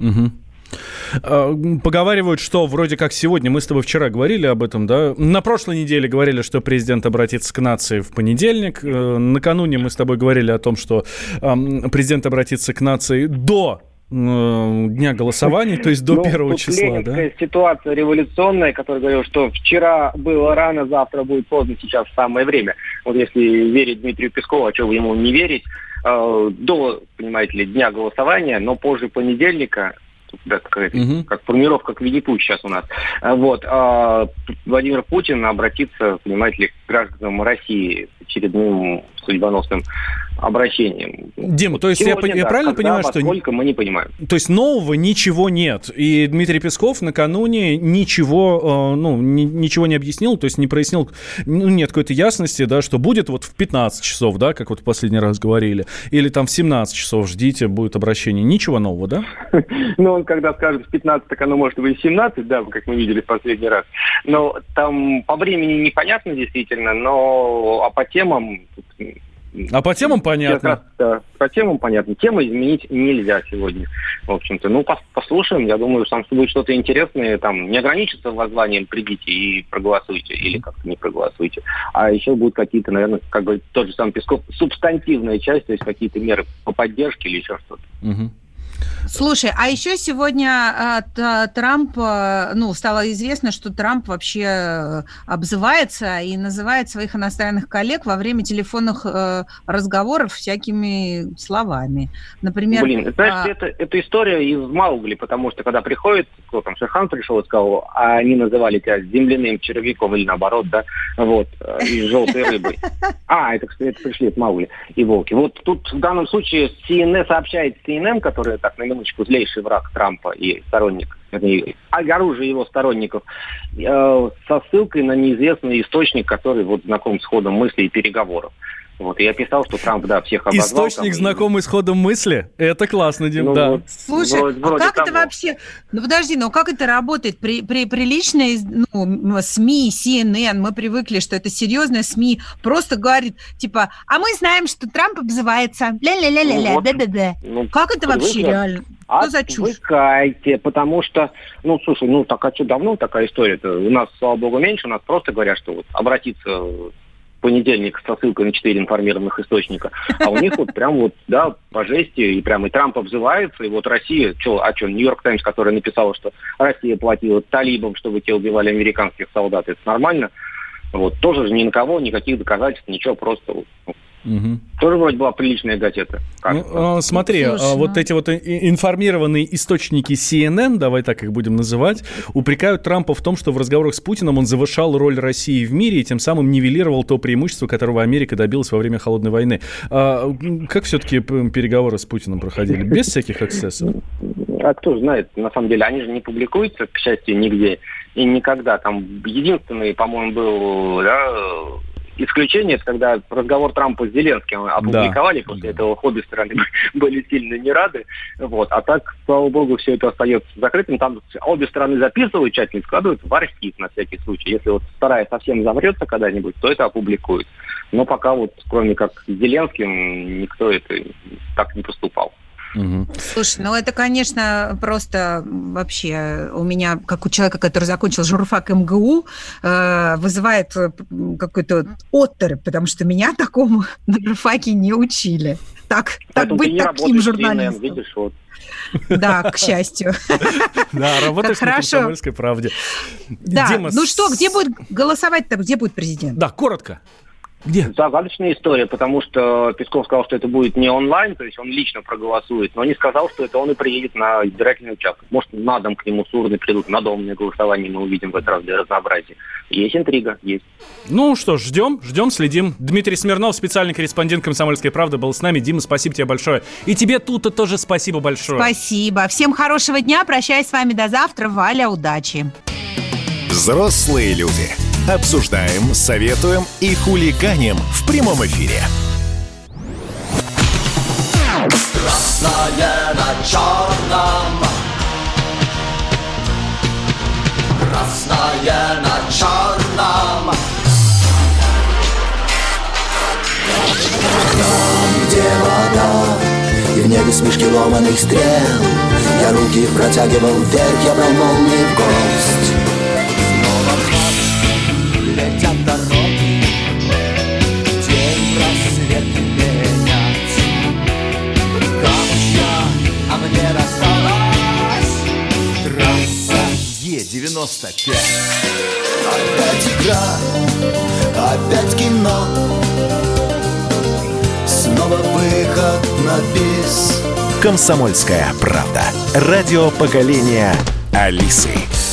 Поговаривают, что вроде как сегодня, мы с тобой вчера говорили об этом, да? На прошлой неделе говорили, что президент обратится к нации в понедельник. Накануне мы с тобой говорили о том, что президент обратится к нации до дня голосования, то есть до 1 числа, да? Ситуация революционная, которая говорила, что вчера было рано, завтра будет поздно, сейчас самое время. Если верить Дмитрию Пескову, а что вы ему не верить, до, понимаете ли, дня голосования, но позже понедельника, да, как формулировка к Винни-Пуху сейчас у нас, Владимир Путин обратится, понимаете ли, к гражданам России с очередным судьбоносным обращением. Дима, то есть сегодня, я правильно понимаю, что... Сколько мы не понимаем. То есть нового ничего нет. И Дмитрий Песков накануне ничего не объяснил, то есть не прояснил, нет какой-то ясности, да, что будет в 15 часов, да, как в последний раз говорили, или там в 17 часов ждите, будет обращение. Ничего нового, да? Он когда скажет в 15, так оно может быть в 17, да, как мы видели в последний раз. Но там по времени непонятно действительно, но по темам А по темам понятно. Да, по темам понятно. Темы изменить нельзя сегодня, в общем-то. Ну, послушаем. Я думаю, что там будет что-то интересное. Там не ограничится воззванием «придите и проголосуйте» или как-то не проголосуйте. А еще будут какие-то, наверное, как бы тот же самый Песков, субстантивная часть, то есть какие-то меры по поддержке или еще что-то. Угу. Слушай, а еще сегодня Трамп, стало известно, что Трамп вообще обзывается и называет своих иностранных коллег во время телефонных разговоров всякими словами. Например... Знаешь, это история из Маугли, потому что когда приходит, Шерхан пришел и сказал, а они называли тебя земляным червяком или наоборот, да, вот, и желтой рыбой. Это пришли от Маугли и волки. Вот тут в данном случае CNN сообщает CNN, который так, на минуточку, злейший враг Трампа и сторонник, оружие его сторонников, со ссылкой на неизвестный источник, который вот знаком с ходом мысли и переговоров. Вот, и я писал, что Трамп, всех обозвал. Источник, знакомый с ходом мысли? Это классно, Дим, да. Вот, слушай, вроде как того. Это вообще... подожди, как это работает? При приличной СМИ, CNN, мы привыкли, что это серьезная СМИ, просто говорит, типа, а мы знаем, что Трамп обзывается, ля-ля-ля-ля-ля, да-да-да. Как это вообще реально? Что за чушь? Отвыкайте, потому что, слушай, давно такая история-то? У нас, слава богу, меньше, у нас просто говорят, что вот обратиться... понедельник со ссылкой на 4 информированных источника, а у них по жести, и прямо и Трамп обзывается, и вот Россия, Нью-Йорк Таймс, которая написала, что Россия платила талибам, чтобы те убивали американских солдат, это нормально, вот, тоже же ни на кого, никаких доказательств, ничего, просто... Угу. Тоже вроде была приличная газета. Смотри, вот эти вот информированные источники CNN, давай так их будем называть, упрекают Трампа в том, что в разговорах с Путиным он завышал роль России в мире и тем самым нивелировал то преимущество, которого Америка добилась во время Холодной войны. Как все-таки переговоры с Путиным проходили? Без всяких эксцессов? А кто знает, на самом деле, они же не публикуются, к счастью, нигде и никогда. Там единственный, по-моему, был... исключение, это когда разговор Трампа с Зеленским опубликовали, после этого обе стороны были сильно не рады. Вот. А так, слава богу, все это остается закрытым. Там обе стороны записывают, тщательно складывают в архив на всякий случай. Если вот вторая совсем замрется когда-нибудь, то это опубликуют. Но пока кроме как с Зеленским, никто это так не поступал. Угу. Слушай, это, конечно, просто вообще у меня, как у человека, который закончил журфак МГУ, вызывает какой-то оттарь, потому что меня такому на журфаке не учили. Так быть таким журналистом. Видишь, Да, к счастью. Да, работаешь на «Комсомольской правде». Да, где будет голосовать-то, где будет президент? Да, коротко. Где? Загадочная история, потому что Песков сказал, что это будет не онлайн, то есть он лично проголосует, но не сказал, что это он и приедет на избирательный участок. Может, на дом к нему с урны придут, на домное голосование мы увидим в этот раз для разнообразия. Есть интрига, есть. Ну что ж, ждем, следим. Дмитрий Смирнов, специальный корреспондент «Комсомольской правды», был с нами. Дима, спасибо тебе большое. И тебе тут тоже спасибо большое. Спасибо. Всем хорошего дня. Прощаюсь с вами до завтра. Валя, удачи. Взрослые люди. Обсуждаем, советуем и хулиганим в прямом эфире. Красное на черном. Красное на черном. Там, где вода, и в небе смешки ломаных стрел, я руки протягивал вверх, я брал молнии в гость. Летят дороги, день рассвет менять. Камушья, а мне досталась трасса Е-95. Опять игра, опять кино, снова выход на бис. «Комсомольская правда». Радио поколения Алисы.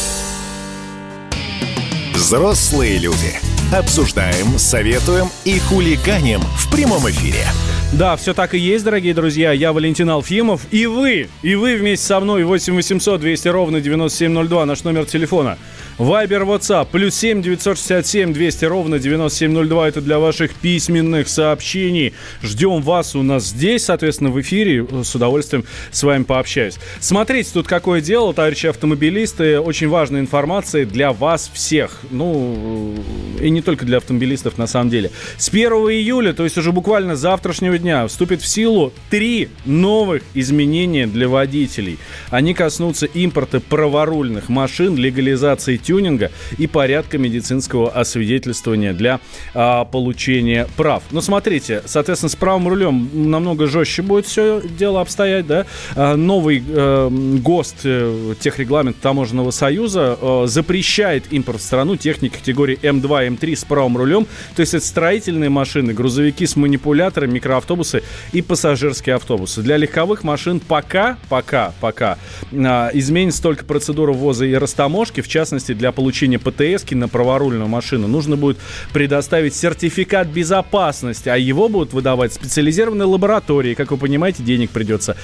Взрослые люди. Обсуждаем, советуем и хулиганим в прямом эфире. Да, все так и есть, дорогие друзья. Я Валентин Алфимов. И вы вместе со мной. 8 800 200 ровно 9702 наш номер телефона. Вайбер, WhatsApp, +7 967 200 ровно 9702. Это для ваших письменных сообщений. Ждем вас у нас здесь, соответственно, в эфире. С удовольствием с вами пообщаюсь. Смотрите, тут какое дело, товарищи автомобилисты. Очень важная информация для вас всех. Ну, и не только для автомобилистов, на самом деле. С 1 июля, то есть уже буквально завтрашнего дня, вступит в силу 3 новых изменения для водителей. Они коснутся импорта праворульных машин, легализации тюнинга и порядка медицинского освидетельствования для получения прав. Но смотрите, соответственно, с правым рулем намного жестче будет все дело обстоять, да? Новый ГОСТ, техрегламент Таможенного союза, запрещает импорт в страну техники категории М2, М3 с правым рулем. То есть это строительные машины, грузовики с манипуляторами, микроавтобусы и пассажирские автобусы. Для легковых машин пока изменится только процедура ввоза и растаможки. В частности, для получения ПТС-ки на праворульную машину нужно будет предоставить сертификат безопасности, а его будут выдавать специализированные лаборатории. Как вы понимаете, денег придется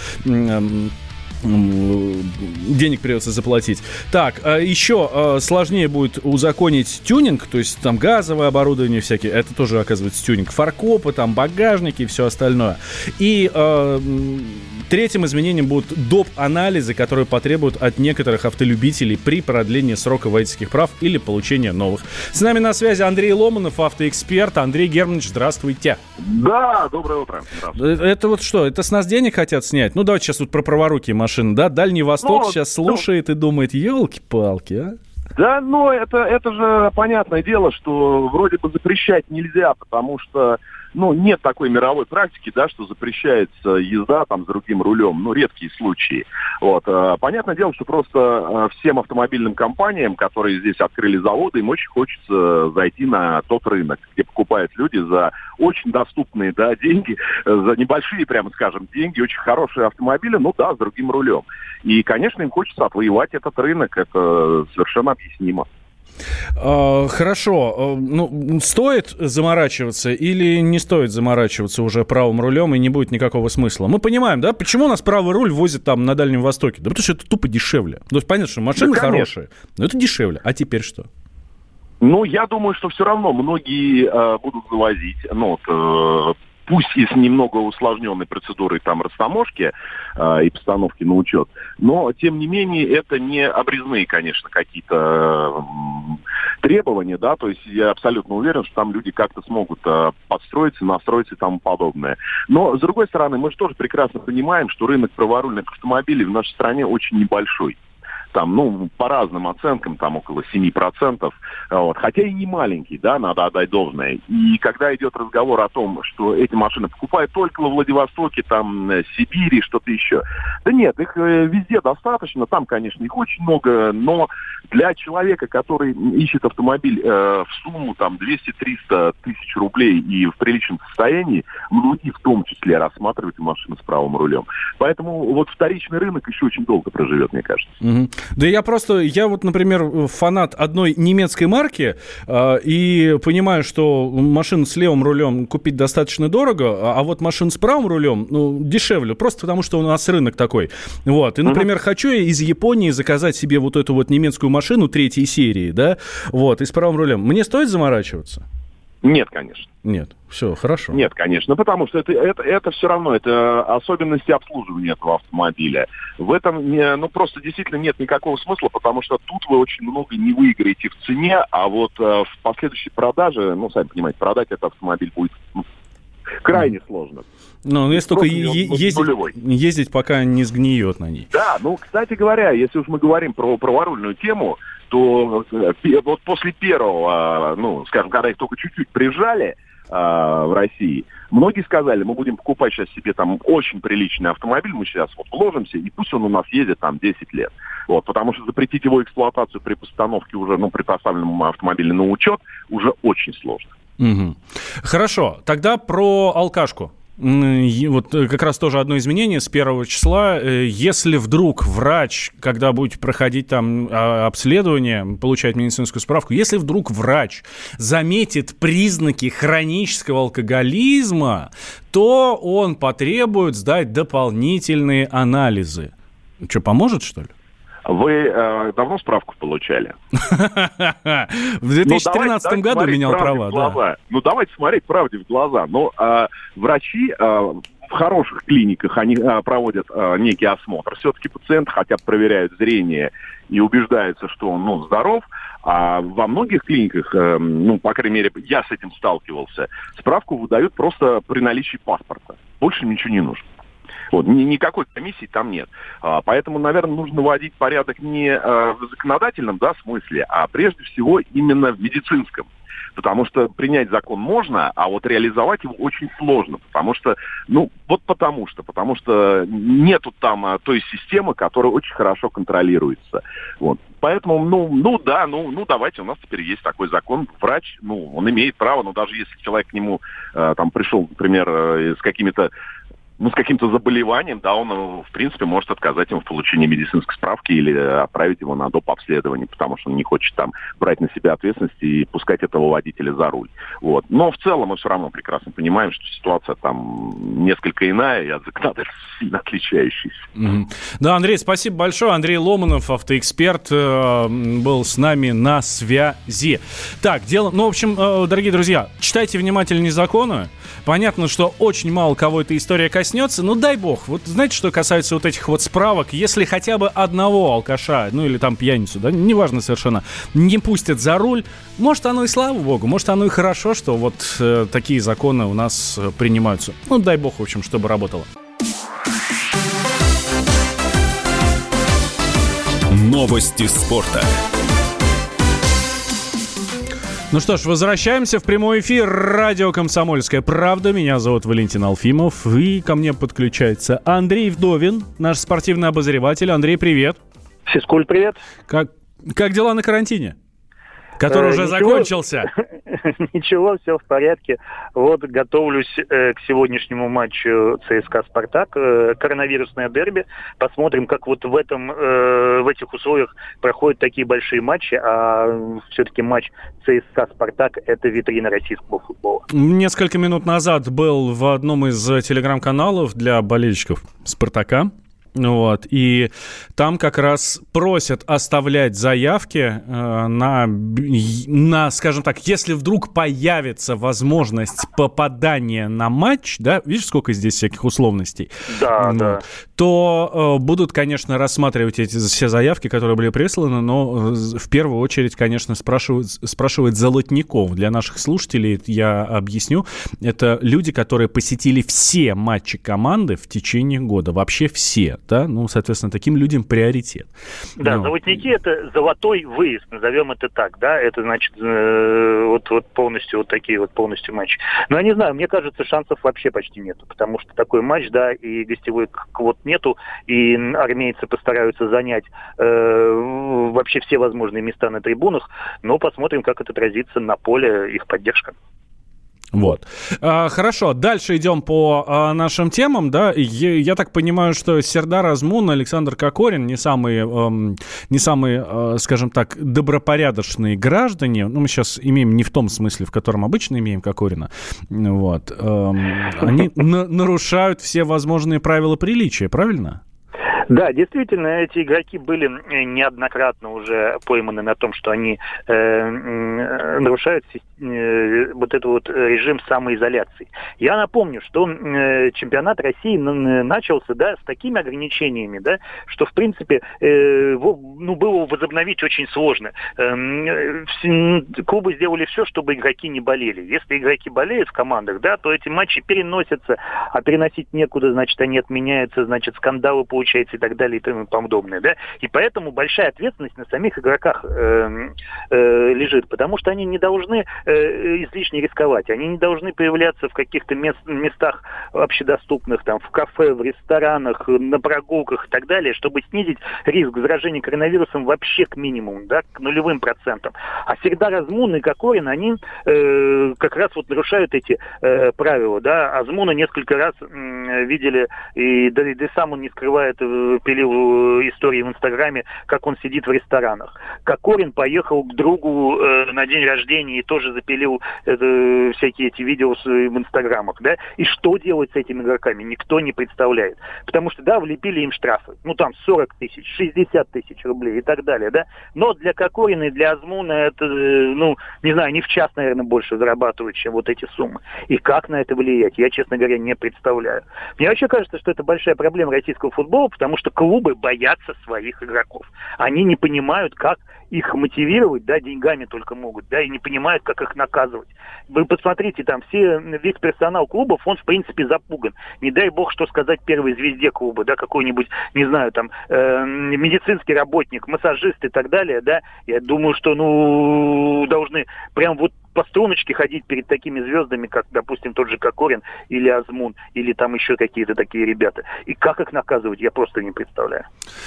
заплатить. Так, еще сложнее будет узаконить тюнинг, то есть там газовое оборудование всякие, это тоже оказывается тюнинг, фаркопы, там багажники и все остальное. И третьим изменением будут доп. Анализы, которые потребуют от некоторых автолюбителей при продлении срока водительских прав или получении новых. С нами на связи Андрей Ломанов, автоэксперт. Андрей Германович, здравствуйте. Да, доброе утро. Это вот что, это с нас денег хотят снять? Ну, давайте сейчас вот про праворукие машины, да? Дальний Восток сейчас слушает и думает, елки-палки, а? Да, но это же понятное дело, что вроде бы запрещать нельзя, потому что, нет такой мировой практики, да, что запрещается езда там с другим рулем, редкие случаи. Вот. Понятное дело, что просто всем автомобильным компаниям, которые здесь открыли заводы, им очень хочется зайти на тот рынок, где покупают люди за очень доступные, да, деньги, за небольшие, прямо скажем, деньги, очень хорошие автомобили, с другим рулем. И, конечно, им хочется отвоевать этот рынок, это совершенно объяснимо. Хорошо. Стоит заморачиваться или не стоит заморачиваться уже правым рулем и не будет никакого смысла? Мы понимаем, да, почему у нас правый руль возят там на Дальнем Востоке? Да потому что это тупо дешевле. То есть понятно, что машины хорошие, но это дешевле. А теперь что? Я думаю, что все равно многие будут завозить, пусть и с немного усложненной процедурой там растаможки и постановки на учет, но, тем не менее, это не обрезные, конечно, какие-то требования, да, то есть я абсолютно уверен, что там люди как-то смогут подстроиться, настроиться и тому подобное. Но, с другой стороны, мы же тоже прекрасно понимаем, что рынок праворульных автомобилей в нашей стране очень небольшой. Там, по разным оценкам, там около 7%, хотя и не маленький, да, надо отдать должное. И когда идет разговор о том, что эти машины покупают только во Владивостоке, там, Сибири, что-то еще, да нет, их везде достаточно, там, конечно, их очень много, но для человека, который ищет автомобиль в сумму, там, 200-300 тысяч рублей и в приличном состоянии, многие в том числе рассматривают машины с правым рулем. Поэтому вот вторичный рынок еще очень долго проживет, мне кажется. Да я вот, например, фанат одной немецкой марки и понимаю, что машину с левым рулем купить достаточно дорого, а вот машину с правым рулем, дешевле, просто потому что у нас рынок такой. Вот. И, например, хочу я из Японии заказать себе вот эту вот немецкую машину 3-й серии, да, вот, и с правым рулем. Мне стоит заморачиваться? Нет, конечно. Нет, все, хорошо. Нет, конечно, потому что это все равно, это особенности обслуживания этого автомобиля. В этом, просто действительно нет никакого смысла, потому что тут вы очень много не выиграете в цене, а вот в последующей продаже, сами понимаете, продать этот автомобиль будет крайне сложно. Если только ездить, пока не сгниет на ней. Да, кстати говоря, если уж мы говорим про праворульную тему, то вот после первого, когда их только чуть-чуть прижали в России, многие сказали, мы будем покупать сейчас себе там очень приличный автомобиль, мы сейчас вот вложимся, и пусть он у нас ездит там 10 лет. Вот, потому что запретить его эксплуатацию при постановке уже, при поставленном автомобиле на учет уже очень сложно. Угу. Хорошо, тогда про алкашку. Вот как раз тоже одно изменение с 1 числа. Если вдруг врач, когда будете проходить там обследование, получать медицинскую справку, если вдруг врач заметит признаки хронического алкоголизма, то он потребует сдать дополнительные анализы. Что, поможет, что ли? Вы давно справку получали? В 2013 году менял права, да. Ну, давайте смотреть правде в глаза. Но врачи в хороших клиниках, они проводят некий осмотр. Все-таки пациенты хотят проверяют зрение и убеждаются, что он здоров. А во многих клиниках, по крайней мере, я с этим сталкивался, справку выдают просто при наличии паспорта. Больше ничего не нужно. Вот, никакой комиссии там нет. Поэтому, наверное, нужно вводить порядок не в законодательном смысле, а прежде всего именно в медицинском. Потому что принять закон можно, а вот реализовать его очень сложно. Потому что нету там той системы, которая очень хорошо контролируется. Вот. Поэтому, давайте, у нас теперь есть такой закон. Врач, он имеет право, но даже если человек к нему пришел, например, с каким-то заболеванием, он, в принципе, может отказать ему в получении медицинской справки или отправить его на доп. Обследование, потому что он не хочет там брать на себя ответственность и пускать этого водителя за руль. Вот. Но в целом мы все равно прекрасно понимаем, что ситуация там несколько иная и от законодательства сильно отличающаяся. Mm-hmm. Да, Андрей, спасибо большое. Андрей Ломанов, автоэксперт, был с нами на связи. Так, в общем, дорогие друзья, читайте внимательнее законы. Понятно, что очень мало кого эта история коснется, но дай бог. Вот знаете, что касается вот этих вот справок, если хотя бы одного алкаша, или там пьяницу, неважно совершенно, не пустят за руль, может оно и слава богу, может оно и хорошо, что вот такие законы у нас принимаются. Дай бог, в общем, чтобы работало. Новости спорта. Ну что ж, возвращаемся в прямой эфир. Радио «Комсомольская правда». Меня зовут Валентин Алфимов. И ко мне подключается Андрей Вдовин, наш спортивный обозреватель. Андрей, привет. Физкуль, привет. Как дела на карантине? Который уже закончился. Ничего, все в порядке. Вот готовлюсь к сегодняшнему матчу ЦСКА-Спартак. Коронавирусное дерби. Посмотрим, как вот в этих условиях проходят такие большие матчи. А все-таки матч ЦСКА-Спартак – это витрина российского футбола. Несколько минут назад был в одном из телеграм-каналов для болельщиков «Спартака». Вот, и там как раз просят оставлять заявки на, скажем так, если вдруг появится возможность попадания на матч, да, видишь, сколько здесь всяких условностей? Да. То будут, конечно, рассматривать эти все заявки, которые были присланы, но в первую очередь, конечно, спрашивают золотников. Для наших слушателей, я объясню, это люди, которые посетили все матчи команды в течение года, вообще все. Да? Соответственно, таким людям приоритет. Да, золотники – это золотой выезд, назовем это так, да, это значит вот полностью вот такие вот полностью матчи. Но я не знаю, мне кажется, шансов вообще почти нету, потому что такой матч, да, и гостевой квот нету, и армейцы постараются занять вообще все возможные места на трибунах, но посмотрим, как это отразится на поле, их поддержка. Вот. Хорошо, дальше идем по нашим темам, да. Я так понимаю, что Сердар Азмун, Александр Кокорин не самые, скажем так, добропорядочные граждане. Мы сейчас имеем не в том смысле, в котором обычно имеем Кокорина. Вот. Они нарушают все возможные правила приличия, правильно? Да, действительно, эти игроки были неоднократно уже пойманы на том, что они нарушают вот этот вот режим самоизоляции. Я напомню, что чемпионат России начался, да, с такими ограничениями, да, что, в принципе, было возобновить очень сложно. Клубы сделали все, чтобы игроки не болели. Если игроки болеют в командах, да, то эти матчи переносятся, а переносить некуда, значит, они отменяются, значит, скандалы получаются и так далее и тому подобное, да. И поэтому большая ответственность на самих игроках лежит, потому что они не должны излишне рисковать, они не должны появляться в каких-то местах общедоступных, там, в кафе, в ресторанах, на прогулках и так далее, чтобы снизить риск заражения коронавирусом вообще к минимуму, да, к 0%. А Сердар Азмун и Кокорин, они как раз вот нарушают эти правила, да. Азмуна несколько раз видели, и да сам он не скрывает пилил истории в Инстаграме, как он сидит в ресторанах. Кокорин поехал к другу на день рождения и тоже запилил всякие эти видео в Инстаграмах, да? И что делать с этими игроками, никто не представляет. Потому что, да, влепили им штрафы. Ну, там 40 тысяч, 60 тысяч рублей и так далее, да? Но для Кокорина и для Азмуна это, ну, не знаю, они в час, наверное, больше зарабатывают, чем вот эти суммы. И как на это влиять, я, честно говоря, не представляю. Мне вообще кажется, что это большая проблема российского футбола, потому что клубы боятся своих игроков. Они не понимают, как их мотивировать, да, деньгами только могут, да, и не понимают, как их наказывать. Вы посмотрите, там весь персонал клубов, он, в принципе, запуган. Не дай бог, что сказать первой звезде клуба, да, какой-нибудь, не знаю, там, медицинский работник, массажист и так далее, да, я думаю, что, ну, должны прям вот по струночке ходить перед такими звездами, как, допустим, тот же Кокорин или Азмун, или там еще какие-то такие ребята. И как их наказывать, я просто не представляю.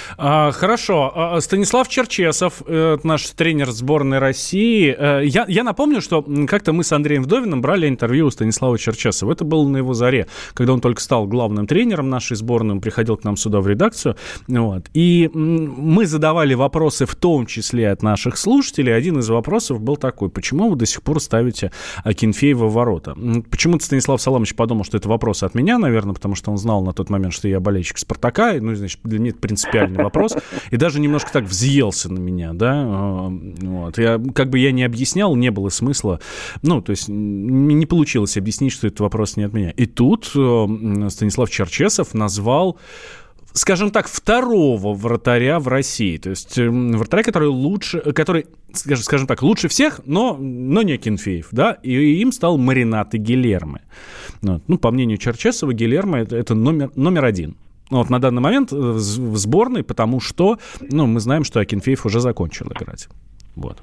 Хорошо. Станислав Черчесов, наш тренер сборной России. Я напомню, что как-то мы с Андреем Вдовиным брали интервью у Станислава Черчесова. Это было на его заре, когда он только стал главным тренером нашей сборной, он приходил к нам сюда в редакцию. Вот. И мы задавали вопросы, в том числе от наших слушателей. Один из вопросов был такой: почему вы до сих пор ставите Акинфеева в ворота? Почему-то Станислав Саламович подумал, что это вопрос от меня, наверное, потому что он знал на тот момент, что я болельщик «Спартака», ну, значит, для меня это принципиальный вопрос, и даже немножко так взъелся на меня, да, вот. Я не объяснял, не было смысла, ну, то есть не получилось объяснить, что этот вопрос не от меня. И тут Станислав Черчесов назвал, скажем так, второго вратаря в России. То есть вратаря, который, скажем так, лучше всех, но не Акинфеев, да, и им стал Маринато Гильермо. Вот. Ну, по мнению Черчесова, Гильермо это номер один. Вот на данный момент в сборной, потому что, ну, мы знаем, что Акинфеев уже закончил играть. Вот.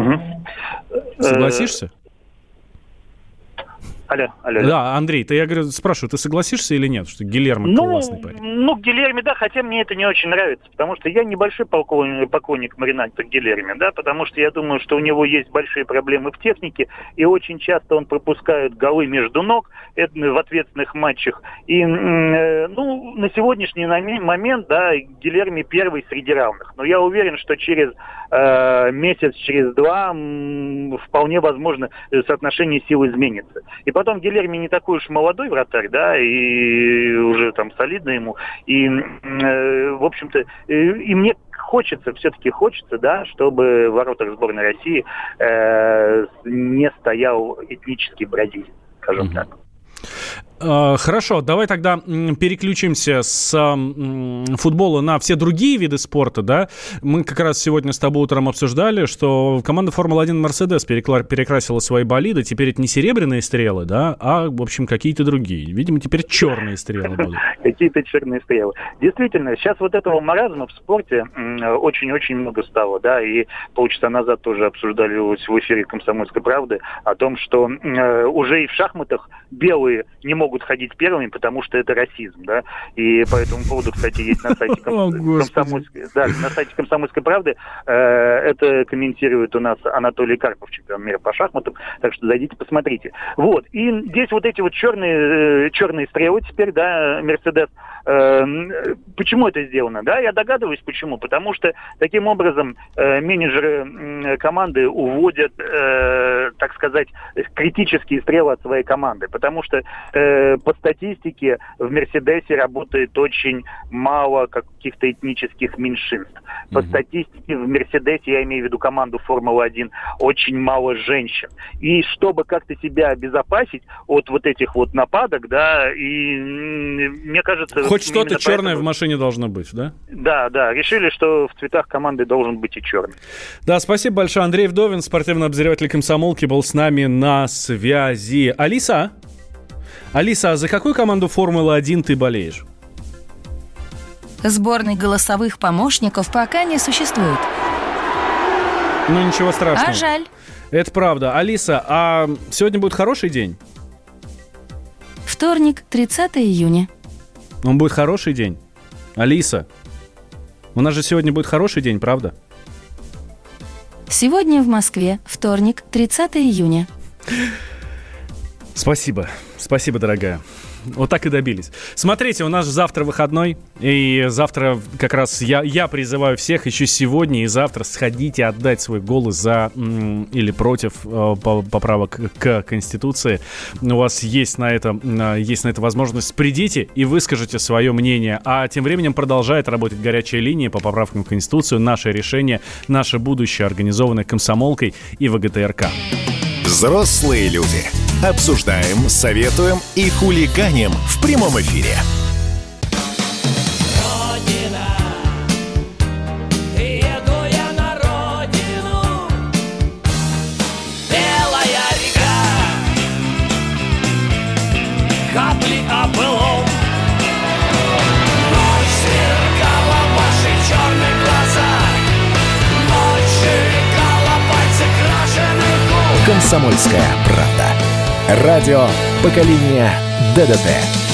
Согласишься? Алло. Да, Андрей, я говорю, спрашиваю, ты согласишься или нет, что Гильермо классный парень? Ну, Гильермо, да, хотя мне это не очень нравится, потому что я небольшой поклонник Маринато Гильермо, да, потому что я думаю, что у него есть большие проблемы в технике, и очень часто он пропускает голы между ног в ответственных матчах. И, ну, на сегодняшний момент, да, Гильермо первый среди равных. Но я уверен, что через месяц, через два вполне возможно соотношение сил изменится. И потом Гильермо не такой уж молодой вратарь, да, и уже там солидно ему. И, в общем-то, и мне все-таки хочется, да, чтобы в воротах сборной России не стоял этнический бразилец, скажем так. Хорошо, давай тогда переключимся с футбола на все другие виды спорта, да. Мы как раз сегодня с тобой утром обсуждали, что команда Формулы-1 Мерседес перекрасила свои болиды. Теперь это не серебряные стрелы, да, а, в общем, какие-то другие. Видимо, теперь черные стрелы будут. Какие-то черные стрелы. Действительно, сейчас вот этого маразма в спорте очень-очень много стало, да, и полчаса назад тоже обсуждали в эфире «Комсомольской правды» о том, что уже и в шахматах белые не могут ходить первыми, потому что это расизм, да, и по этому поводу, кстати, есть на сайте «Комсомольской правды», это комментирует у нас Анатолий Карпов, чемпион мира по шахматам, так что зайдите, посмотрите. Вот, и здесь вот эти вот черные стрелы теперь, да, Мерседес, почему это сделано, да, я догадываюсь, почему, потому что таким образом менеджеры команды уводят, так сказать, критические стрелы от своей команды, потому что по статистике в Мерседесе работает очень мало каких-то этнических меньшинств. По статистике в Мерседесе, я имею в виду команду Формулы-1, очень мало женщин. И чтобы как-то себя обезопасить от вот этих вот нападок, да, и мне кажется... Хоть что-то черное в машине должно быть, да? Да, решили, что в цветах команды должен быть и черный. Да, спасибо большое. Андрей Вдовин, спортивный обозреватель «Комсомолки», был с нами на связи. Алиса, а за какую команду Формулы-1 ты болеешь? Сборной голосовых помощников пока не существует. Ну, ничего страшного. А жаль. Это правда. Алиса, а сегодня будет хороший день? Вторник, 30 июня. Он будет хороший день? Алиса, у нас же сегодня будет хороший день, правда? Сегодня в Москве, вторник, 30 июня. Спасибо, дорогая. Вот так и добились. Смотрите, у нас завтра выходной, и завтра как раз я призываю всех еще сегодня и завтра сходите отдать свой голос за или против поправок к Конституции. У вас есть на это возможность. Придите и выскажите свое мнение. А тем временем продолжает работать горячая линия по поправкам в Конституцию. Наше решение, наше будущее, организованное Комсомолкой и ВГТРК. Взрослые люди. Обсуждаем, советуем и хулиганим в прямом эфире. Капли о былом. Ночь сверкала ваши черные глаза. Ночь сверкала пальцы крашеных губ. «Комсомольская правда». Радио поколения ДДТ.